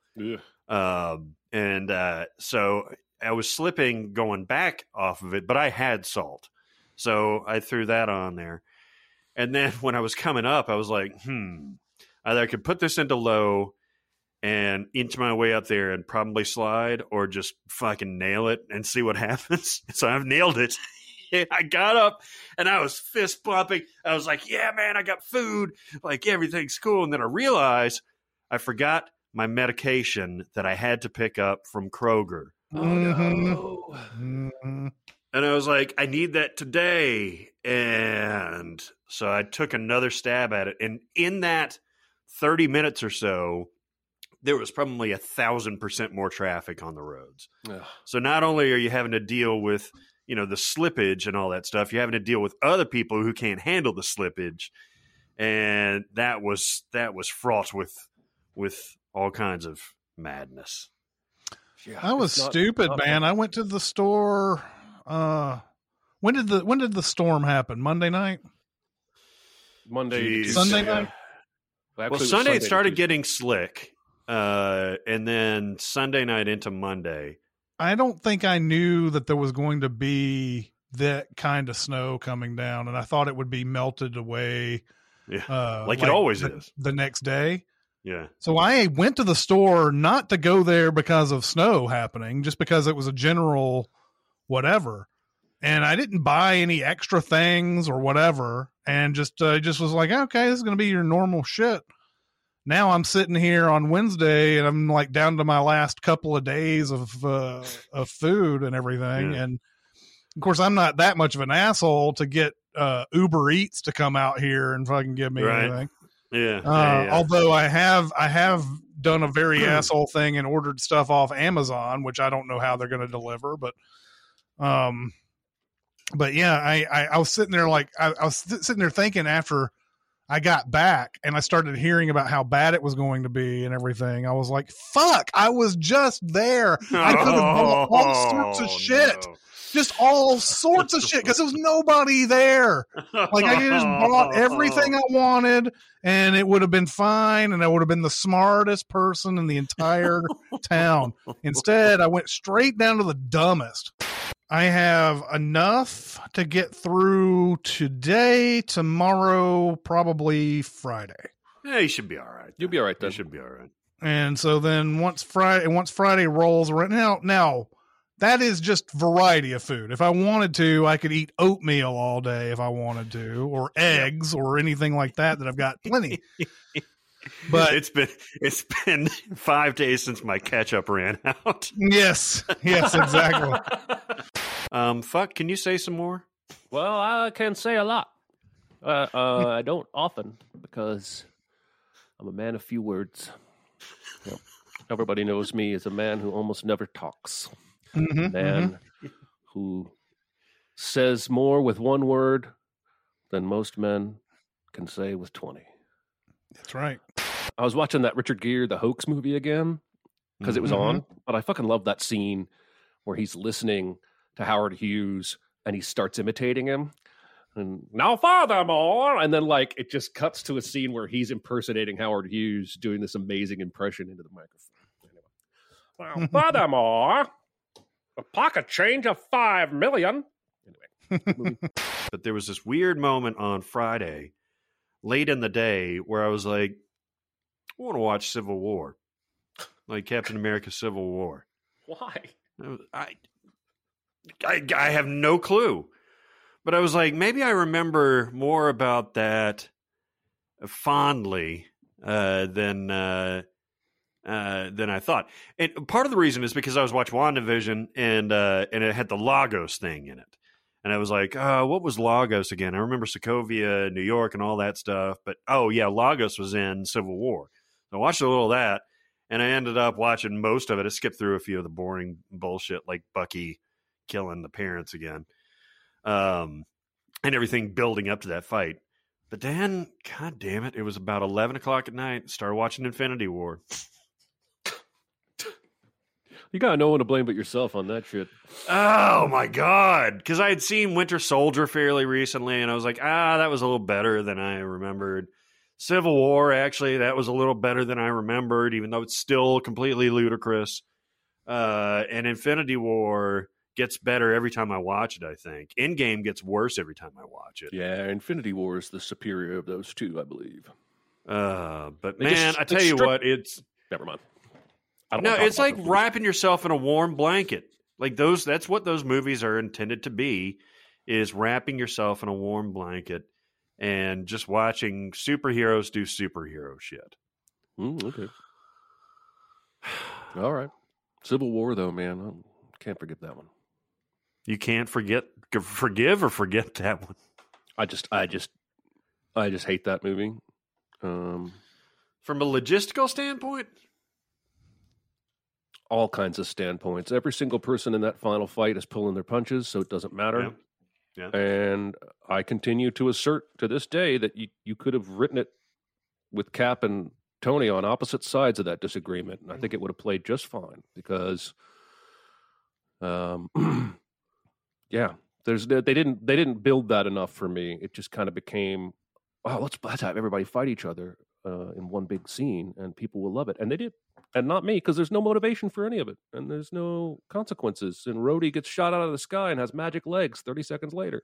So I was slipping going back off of it, but I had salt. So I threw that on there. And then when I was coming up, I was like, either I could put this into low and inch my way up there and probably slide, or just fucking nail it and see what happens. So I've nailed it. I got up and I was fist bumping. I was like, yeah, man, I got food. Like, everything's cool. And then I realized I forgot my medication that I had to pick up from Kroger. Oh, no. And I was like, I need that today. And so I took another stab at it. And in that 30 minutes or so, there was probably 1,000% more traffic on the roads. Ugh. So not only are you having to deal with, the slippage and all that stuff, you're having to deal with other people who can't handle the slippage. And that was fraught with all kinds of madness. Yeah, I was stupid, man. I went to the store. When did the storm happen? Monday night? Sunday night? Well, Sunday it started getting slick. And then Sunday night into Monday. I don't think I knew that there was going to be that kind of snow coming down, and I thought it would be melted away. Yeah, like it always is. The next day. Yeah. So I went to the store not to go there because of snow happening, just because it was a general whatever. And I didn't buy any extra things or whatever, and just was like, okay, this is going to be your normal shit. Now I'm sitting here on Wednesday and I'm like down to my last couple of days of food and everything. Yeah. And of course I'm not that much of an asshole to get Uber Eats to come out here and fucking give me anything. Yeah. Although I have done a very asshole thing and ordered stuff off Amazon, which I don't know how they're going to deliver, but yeah, I was sitting there like, I was sitting there thinking after I got back and I started hearing about how bad it was going to be and everything. I was like, fuck, I was just there. I could have bought all sorts of shit. No. Just all sorts of shit because there was nobody there. Like, I just bought everything I wanted and it would have been fine and I would have been the smartest person in the entire town. Instead, I went straight down to the dumbest. I have enough to get through today, tomorrow, probably Friday. Yeah, you should be all right. You'll be all right then. You should be all right. And so then once Friday rolls around, now that is just variety of food. If I wanted to, I could eat oatmeal all day if I wanted to, or eggs or anything like that I've got plenty. But it's been 5 days since my ketchup ran out. Yes, exactly. Fuck, can you say some more? Well, I can say a lot. I don't often because I'm a man of few words. Everybody knows me as a man who almost never talks. A man who says more with one word than most men can say with 20. That's right. I was watching that Richard Gere, The Hoax movie again because it was on, but I fucking love that scene where he's listening to Howard Hughes and he starts imitating him. And now furthermore, and then like it just cuts to a scene where he's impersonating Howard Hughes doing this amazing impression into the microphone. Anyway. Now furthermore, a pocket change of $5 million. Anyway. But there was this weird moment on Friday late in the day where I was like, I want to watch Civil War, like Captain America Civil War. Why? I have no clue, but I was like, maybe I remember more about that fondly than I thought. And part of the reason is because I was watching WandaVision and it had the Lagos thing in it. And I was like, what was Lagos again? I remember Sokovia, New York, and all that stuff. But, Lagos was in Civil War. So I watched a little of that, and I ended up watching most of it. I skipped through a few of the boring bullshit, like Bucky killing the parents again. and everything building up to that fight. But then, god damn it, it was about 11 o'clock at night. Started watching Infinity War. You got no one to blame but yourself on that shit. Oh, my God. Because I had seen Winter Soldier fairly recently, and I was like, that was a little better than I remembered. Civil War, actually, that was a little better than I remembered, even though it's still completely ludicrous. And Infinity War gets better every time I watch it, I think. Endgame gets worse every time I watch it. Yeah, Infinity War is the superior of those two, I believe. But, man, I tell you what, it's... Never mind. No, it's like wrapping yourself in a warm blanket. Like that's what those movies are intended to be, is wrapping yourself in a warm blanket and just watching superheroes do superhero shit. Okay. All right. Civil War, though, man. I can't forget that one. You can't forgive or forget that one. I just hate that movie. From a logistical standpoint? All kinds of standpoints. Every single person in that final fight is pulling their punches, so it doesn't matter. Yeah. And I continue to assert to this day that you could have written it with Cap and Tony on opposite sides of that disagreement, and I think it would have played just fine because, yeah, they didn't build that enough for me. It just kind of became, let's have everybody fight each other in one big scene, and people will love it, and they did. And not me, because there's no motivation for any of it. And there's no consequences. And Rhodey gets shot out of the sky and has magic legs 30 seconds later.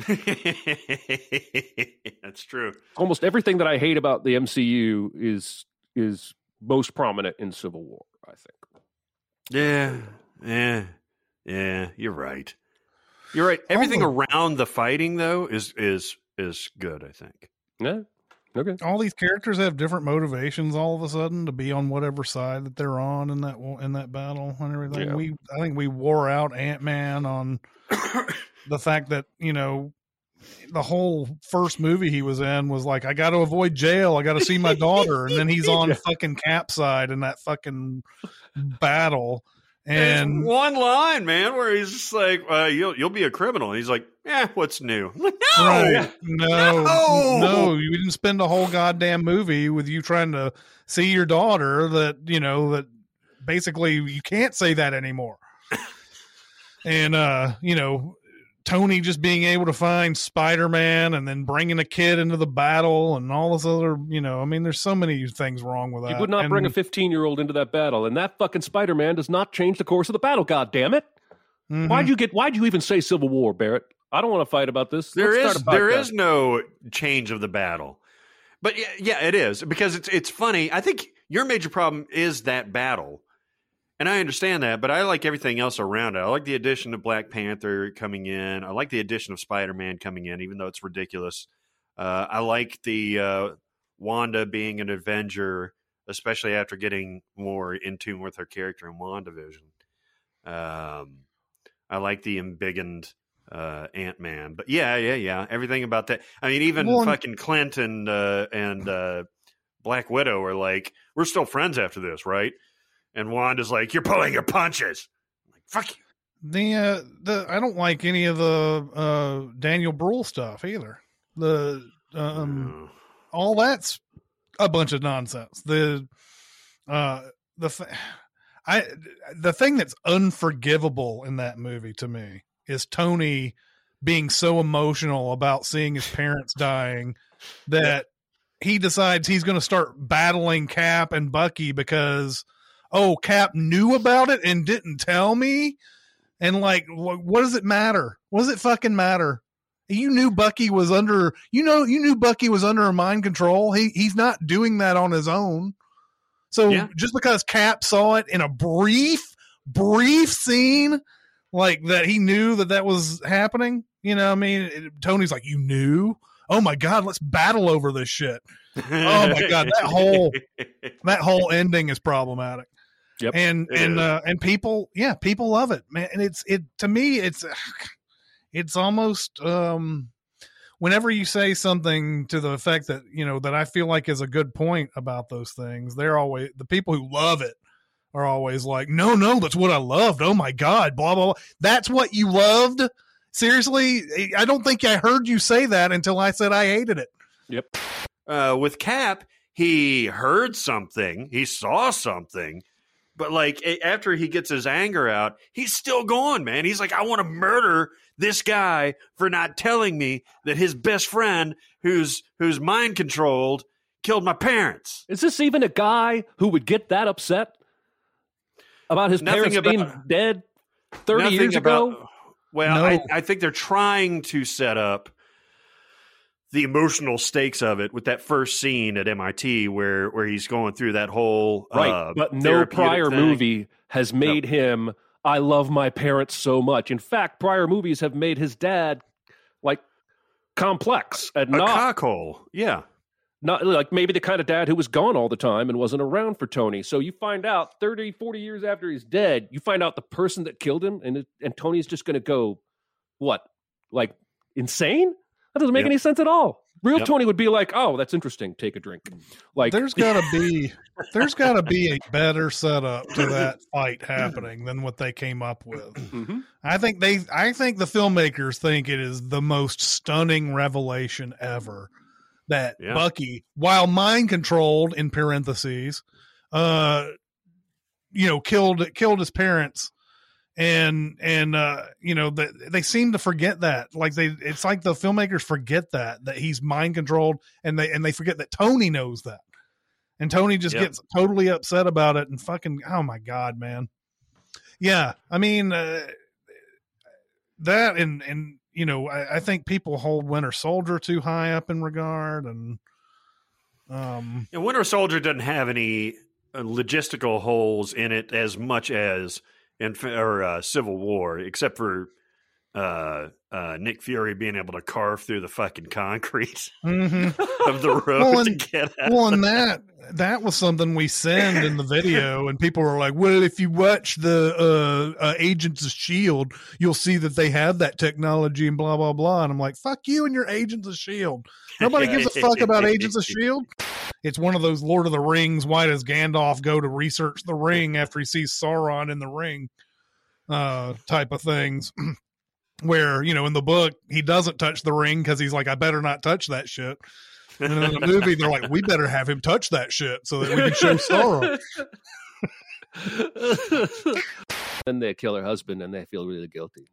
That's true. Almost everything that I hate about the MCU is most prominent in Civil War, I think. Yeah, you're right. You're right. Everything around the fighting, though, is good, I think. Yeah. Okay. All these characters have different motivations all of a sudden to be on whatever side that they're on in that battle and everything. Yeah. I think we wore out Ant-Man on the fact that, the whole first movie he was in was like, I got to avoid jail. I got to see my daughter. And then he's on fucking Cap side in that fucking battle. And there's one line, man, where he's just like, you'll be a criminal. And he's like, what's new? I'm like, no, right. No, you didn't spend a whole goddamn movie with you trying to see your daughter that basically you can't say that anymore. And, Tony just being able to find Spider-Man and then bringing a kid into the battle and all this other, there's so many things wrong with that. You would not bring a 15-year-old into that battle, and that fucking Spider-Man does not change the course of the battle, goddammit. Mm-hmm. Why'd you even say Civil War, Barrett? I don't want to fight about this. There is no change of the battle. But yeah, it is, because it's funny. I think your major problem is that battle. And I understand that, but I like everything else around it. I like the addition of Black Panther coming in. I like the addition of Spider-Man coming in, even though it's ridiculous. I like the Wanda being an Avenger, especially after getting more in tune with her character in WandaVision. I like the embiggened Ant-Man. But yeah. Everything about that. I mean, even fucking Clint and Black Widow are like, we're still friends after this, right? And Wanda's like, you're pulling your punches. I'm like, fuck you. I don't like any of the Daniel Bruhl stuff either. All that's a bunch of nonsense. The thing that's unforgivable in that movie to me is Tony being so emotional about seeing his parents dying that he decides he's going to start battling Cap and Bucky because, Cap knew about it and didn't tell me. And like, what does it matter? What does it fucking matter? You knew Bucky was under, you knew Bucky was under mind control. He's not doing that on his own. So just because Cap saw it in a brief scene, like that, he knew that was happening. Tony's like, you knew? Oh my God, let's battle over this shit. Oh my God, that whole ending is problematic. Yep. And people love it, man. And to me, it's almost, whenever you say something to the effect that, that I feel like is a good point about those things, they're always, the people who love it are always like, no, that's what I loved. Oh my God, blah, blah, blah. That's what you loved. Seriously, I don't think I heard you say that until I said I hated it. Yep. With Cap, he heard something, he saw something, but like after he gets his anger out, he's still going, man. He's like, I want to murder this guy for not telling me that his best friend, who's mind controlled, killed my parents. Is this even a guy who would get that upset about his parents being dead 30 years ago? Well, No. I think they're trying to set up the emotional stakes of it with that first scene at MIT where he's going through that whole right. But no prior movie has made him, I love my parents so much. In fact, prior movies have made his dad like complex and a not cockhole. Yeah. Not like maybe the kind of dad who was gone all the time and wasn't around for Tony. So you find out 30, 40 years after he's dead, you find out the person that killed him, and Tony's just going to go, what, like insane? That doesn't make any sense at all. Real Tony would be like, oh, that's interesting. Take a drink. Like there's gotta be a better setup to that fight happening than what they came up with. Mm-hmm. I think the filmmakers think it is the most stunning revelation ever. That Bucky, while mind controlled in parentheses, killed his parents, and they seem to forget that. Like it's like the filmmakers forget that he's mind controlled, and they forget that Tony knows that, and Tony just gets totally upset about it and fucking, oh my God, man. Yeah, I mean that and. I think people hold Winter Soldier too high up in regard, and Winter Soldier doesn't have any logistical holes in it as much as Civil War, except for Nick Fury being able to carve through the fucking concrete of the road to get out. Well, and that was something we sent in the video, and people were like, well, if you watch the Agents of S.H.I.E.L.D., you'll see that they have that technology and blah, blah, blah. And I'm like, fuck you and your Agents of S.H.I.E.L.D. Nobody gives a fuck about Agents of S.H.I.E.L.D. It's one of those Lord of the Rings, why does Gandalf go to research the ring after he sees Sauron in the ring type of things. Where, in the book, he doesn't touch the ring because he's like, I better not touch that shit. And in the movie, they're like, we better have him touch that shit so that we can show Sauron. Then they kill her husband and they feel really guilty.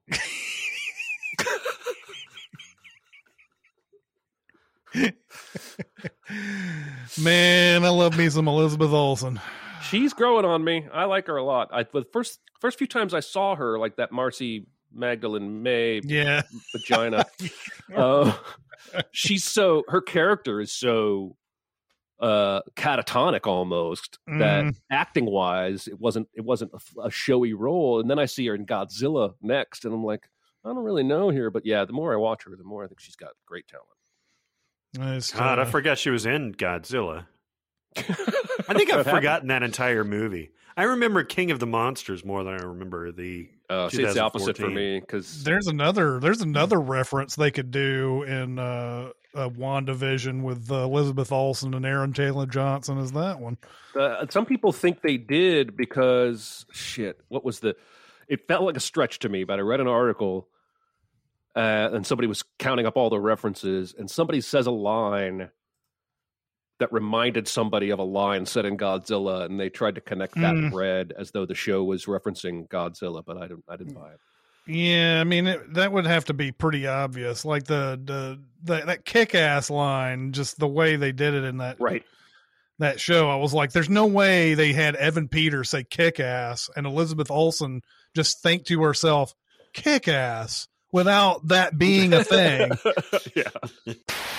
Man, I love me some Elizabeth Olsen. She's growing on me. I like her a lot. The first few times I saw her, like that Marcy Magdalene May vagina. Her character is so catatonic almost that acting wise it wasn't a showy role. And then I see her in Godzilla next, and I'm like, I don't really know here, but yeah, the more I watch her, the more I think she's got great talent. God, I forgot she was in Godzilla. I think I've forgotten that entire movie. I remember King of the Monsters more than I remember the. It's the opposite for me because there's another reference they could do in WandaVision with Elizabeth Olsen and Aaron Taylor Johnson is that one. Some people think they did because it felt like a stretch to me, but I read an article and somebody was counting up all the references, and somebody says a line that reminded somebody of a line said in Godzilla, and they tried to connect that thread as though the show was referencing Godzilla, but I didn't buy it. Yeah, I mean that would have to be pretty obvious, like that kick-ass line, just the way they did it in that show. I was like, there's no way they had Evan Peters say kick-ass and Elizabeth Olsen just think to herself kick-ass without that being a thing. Yeah.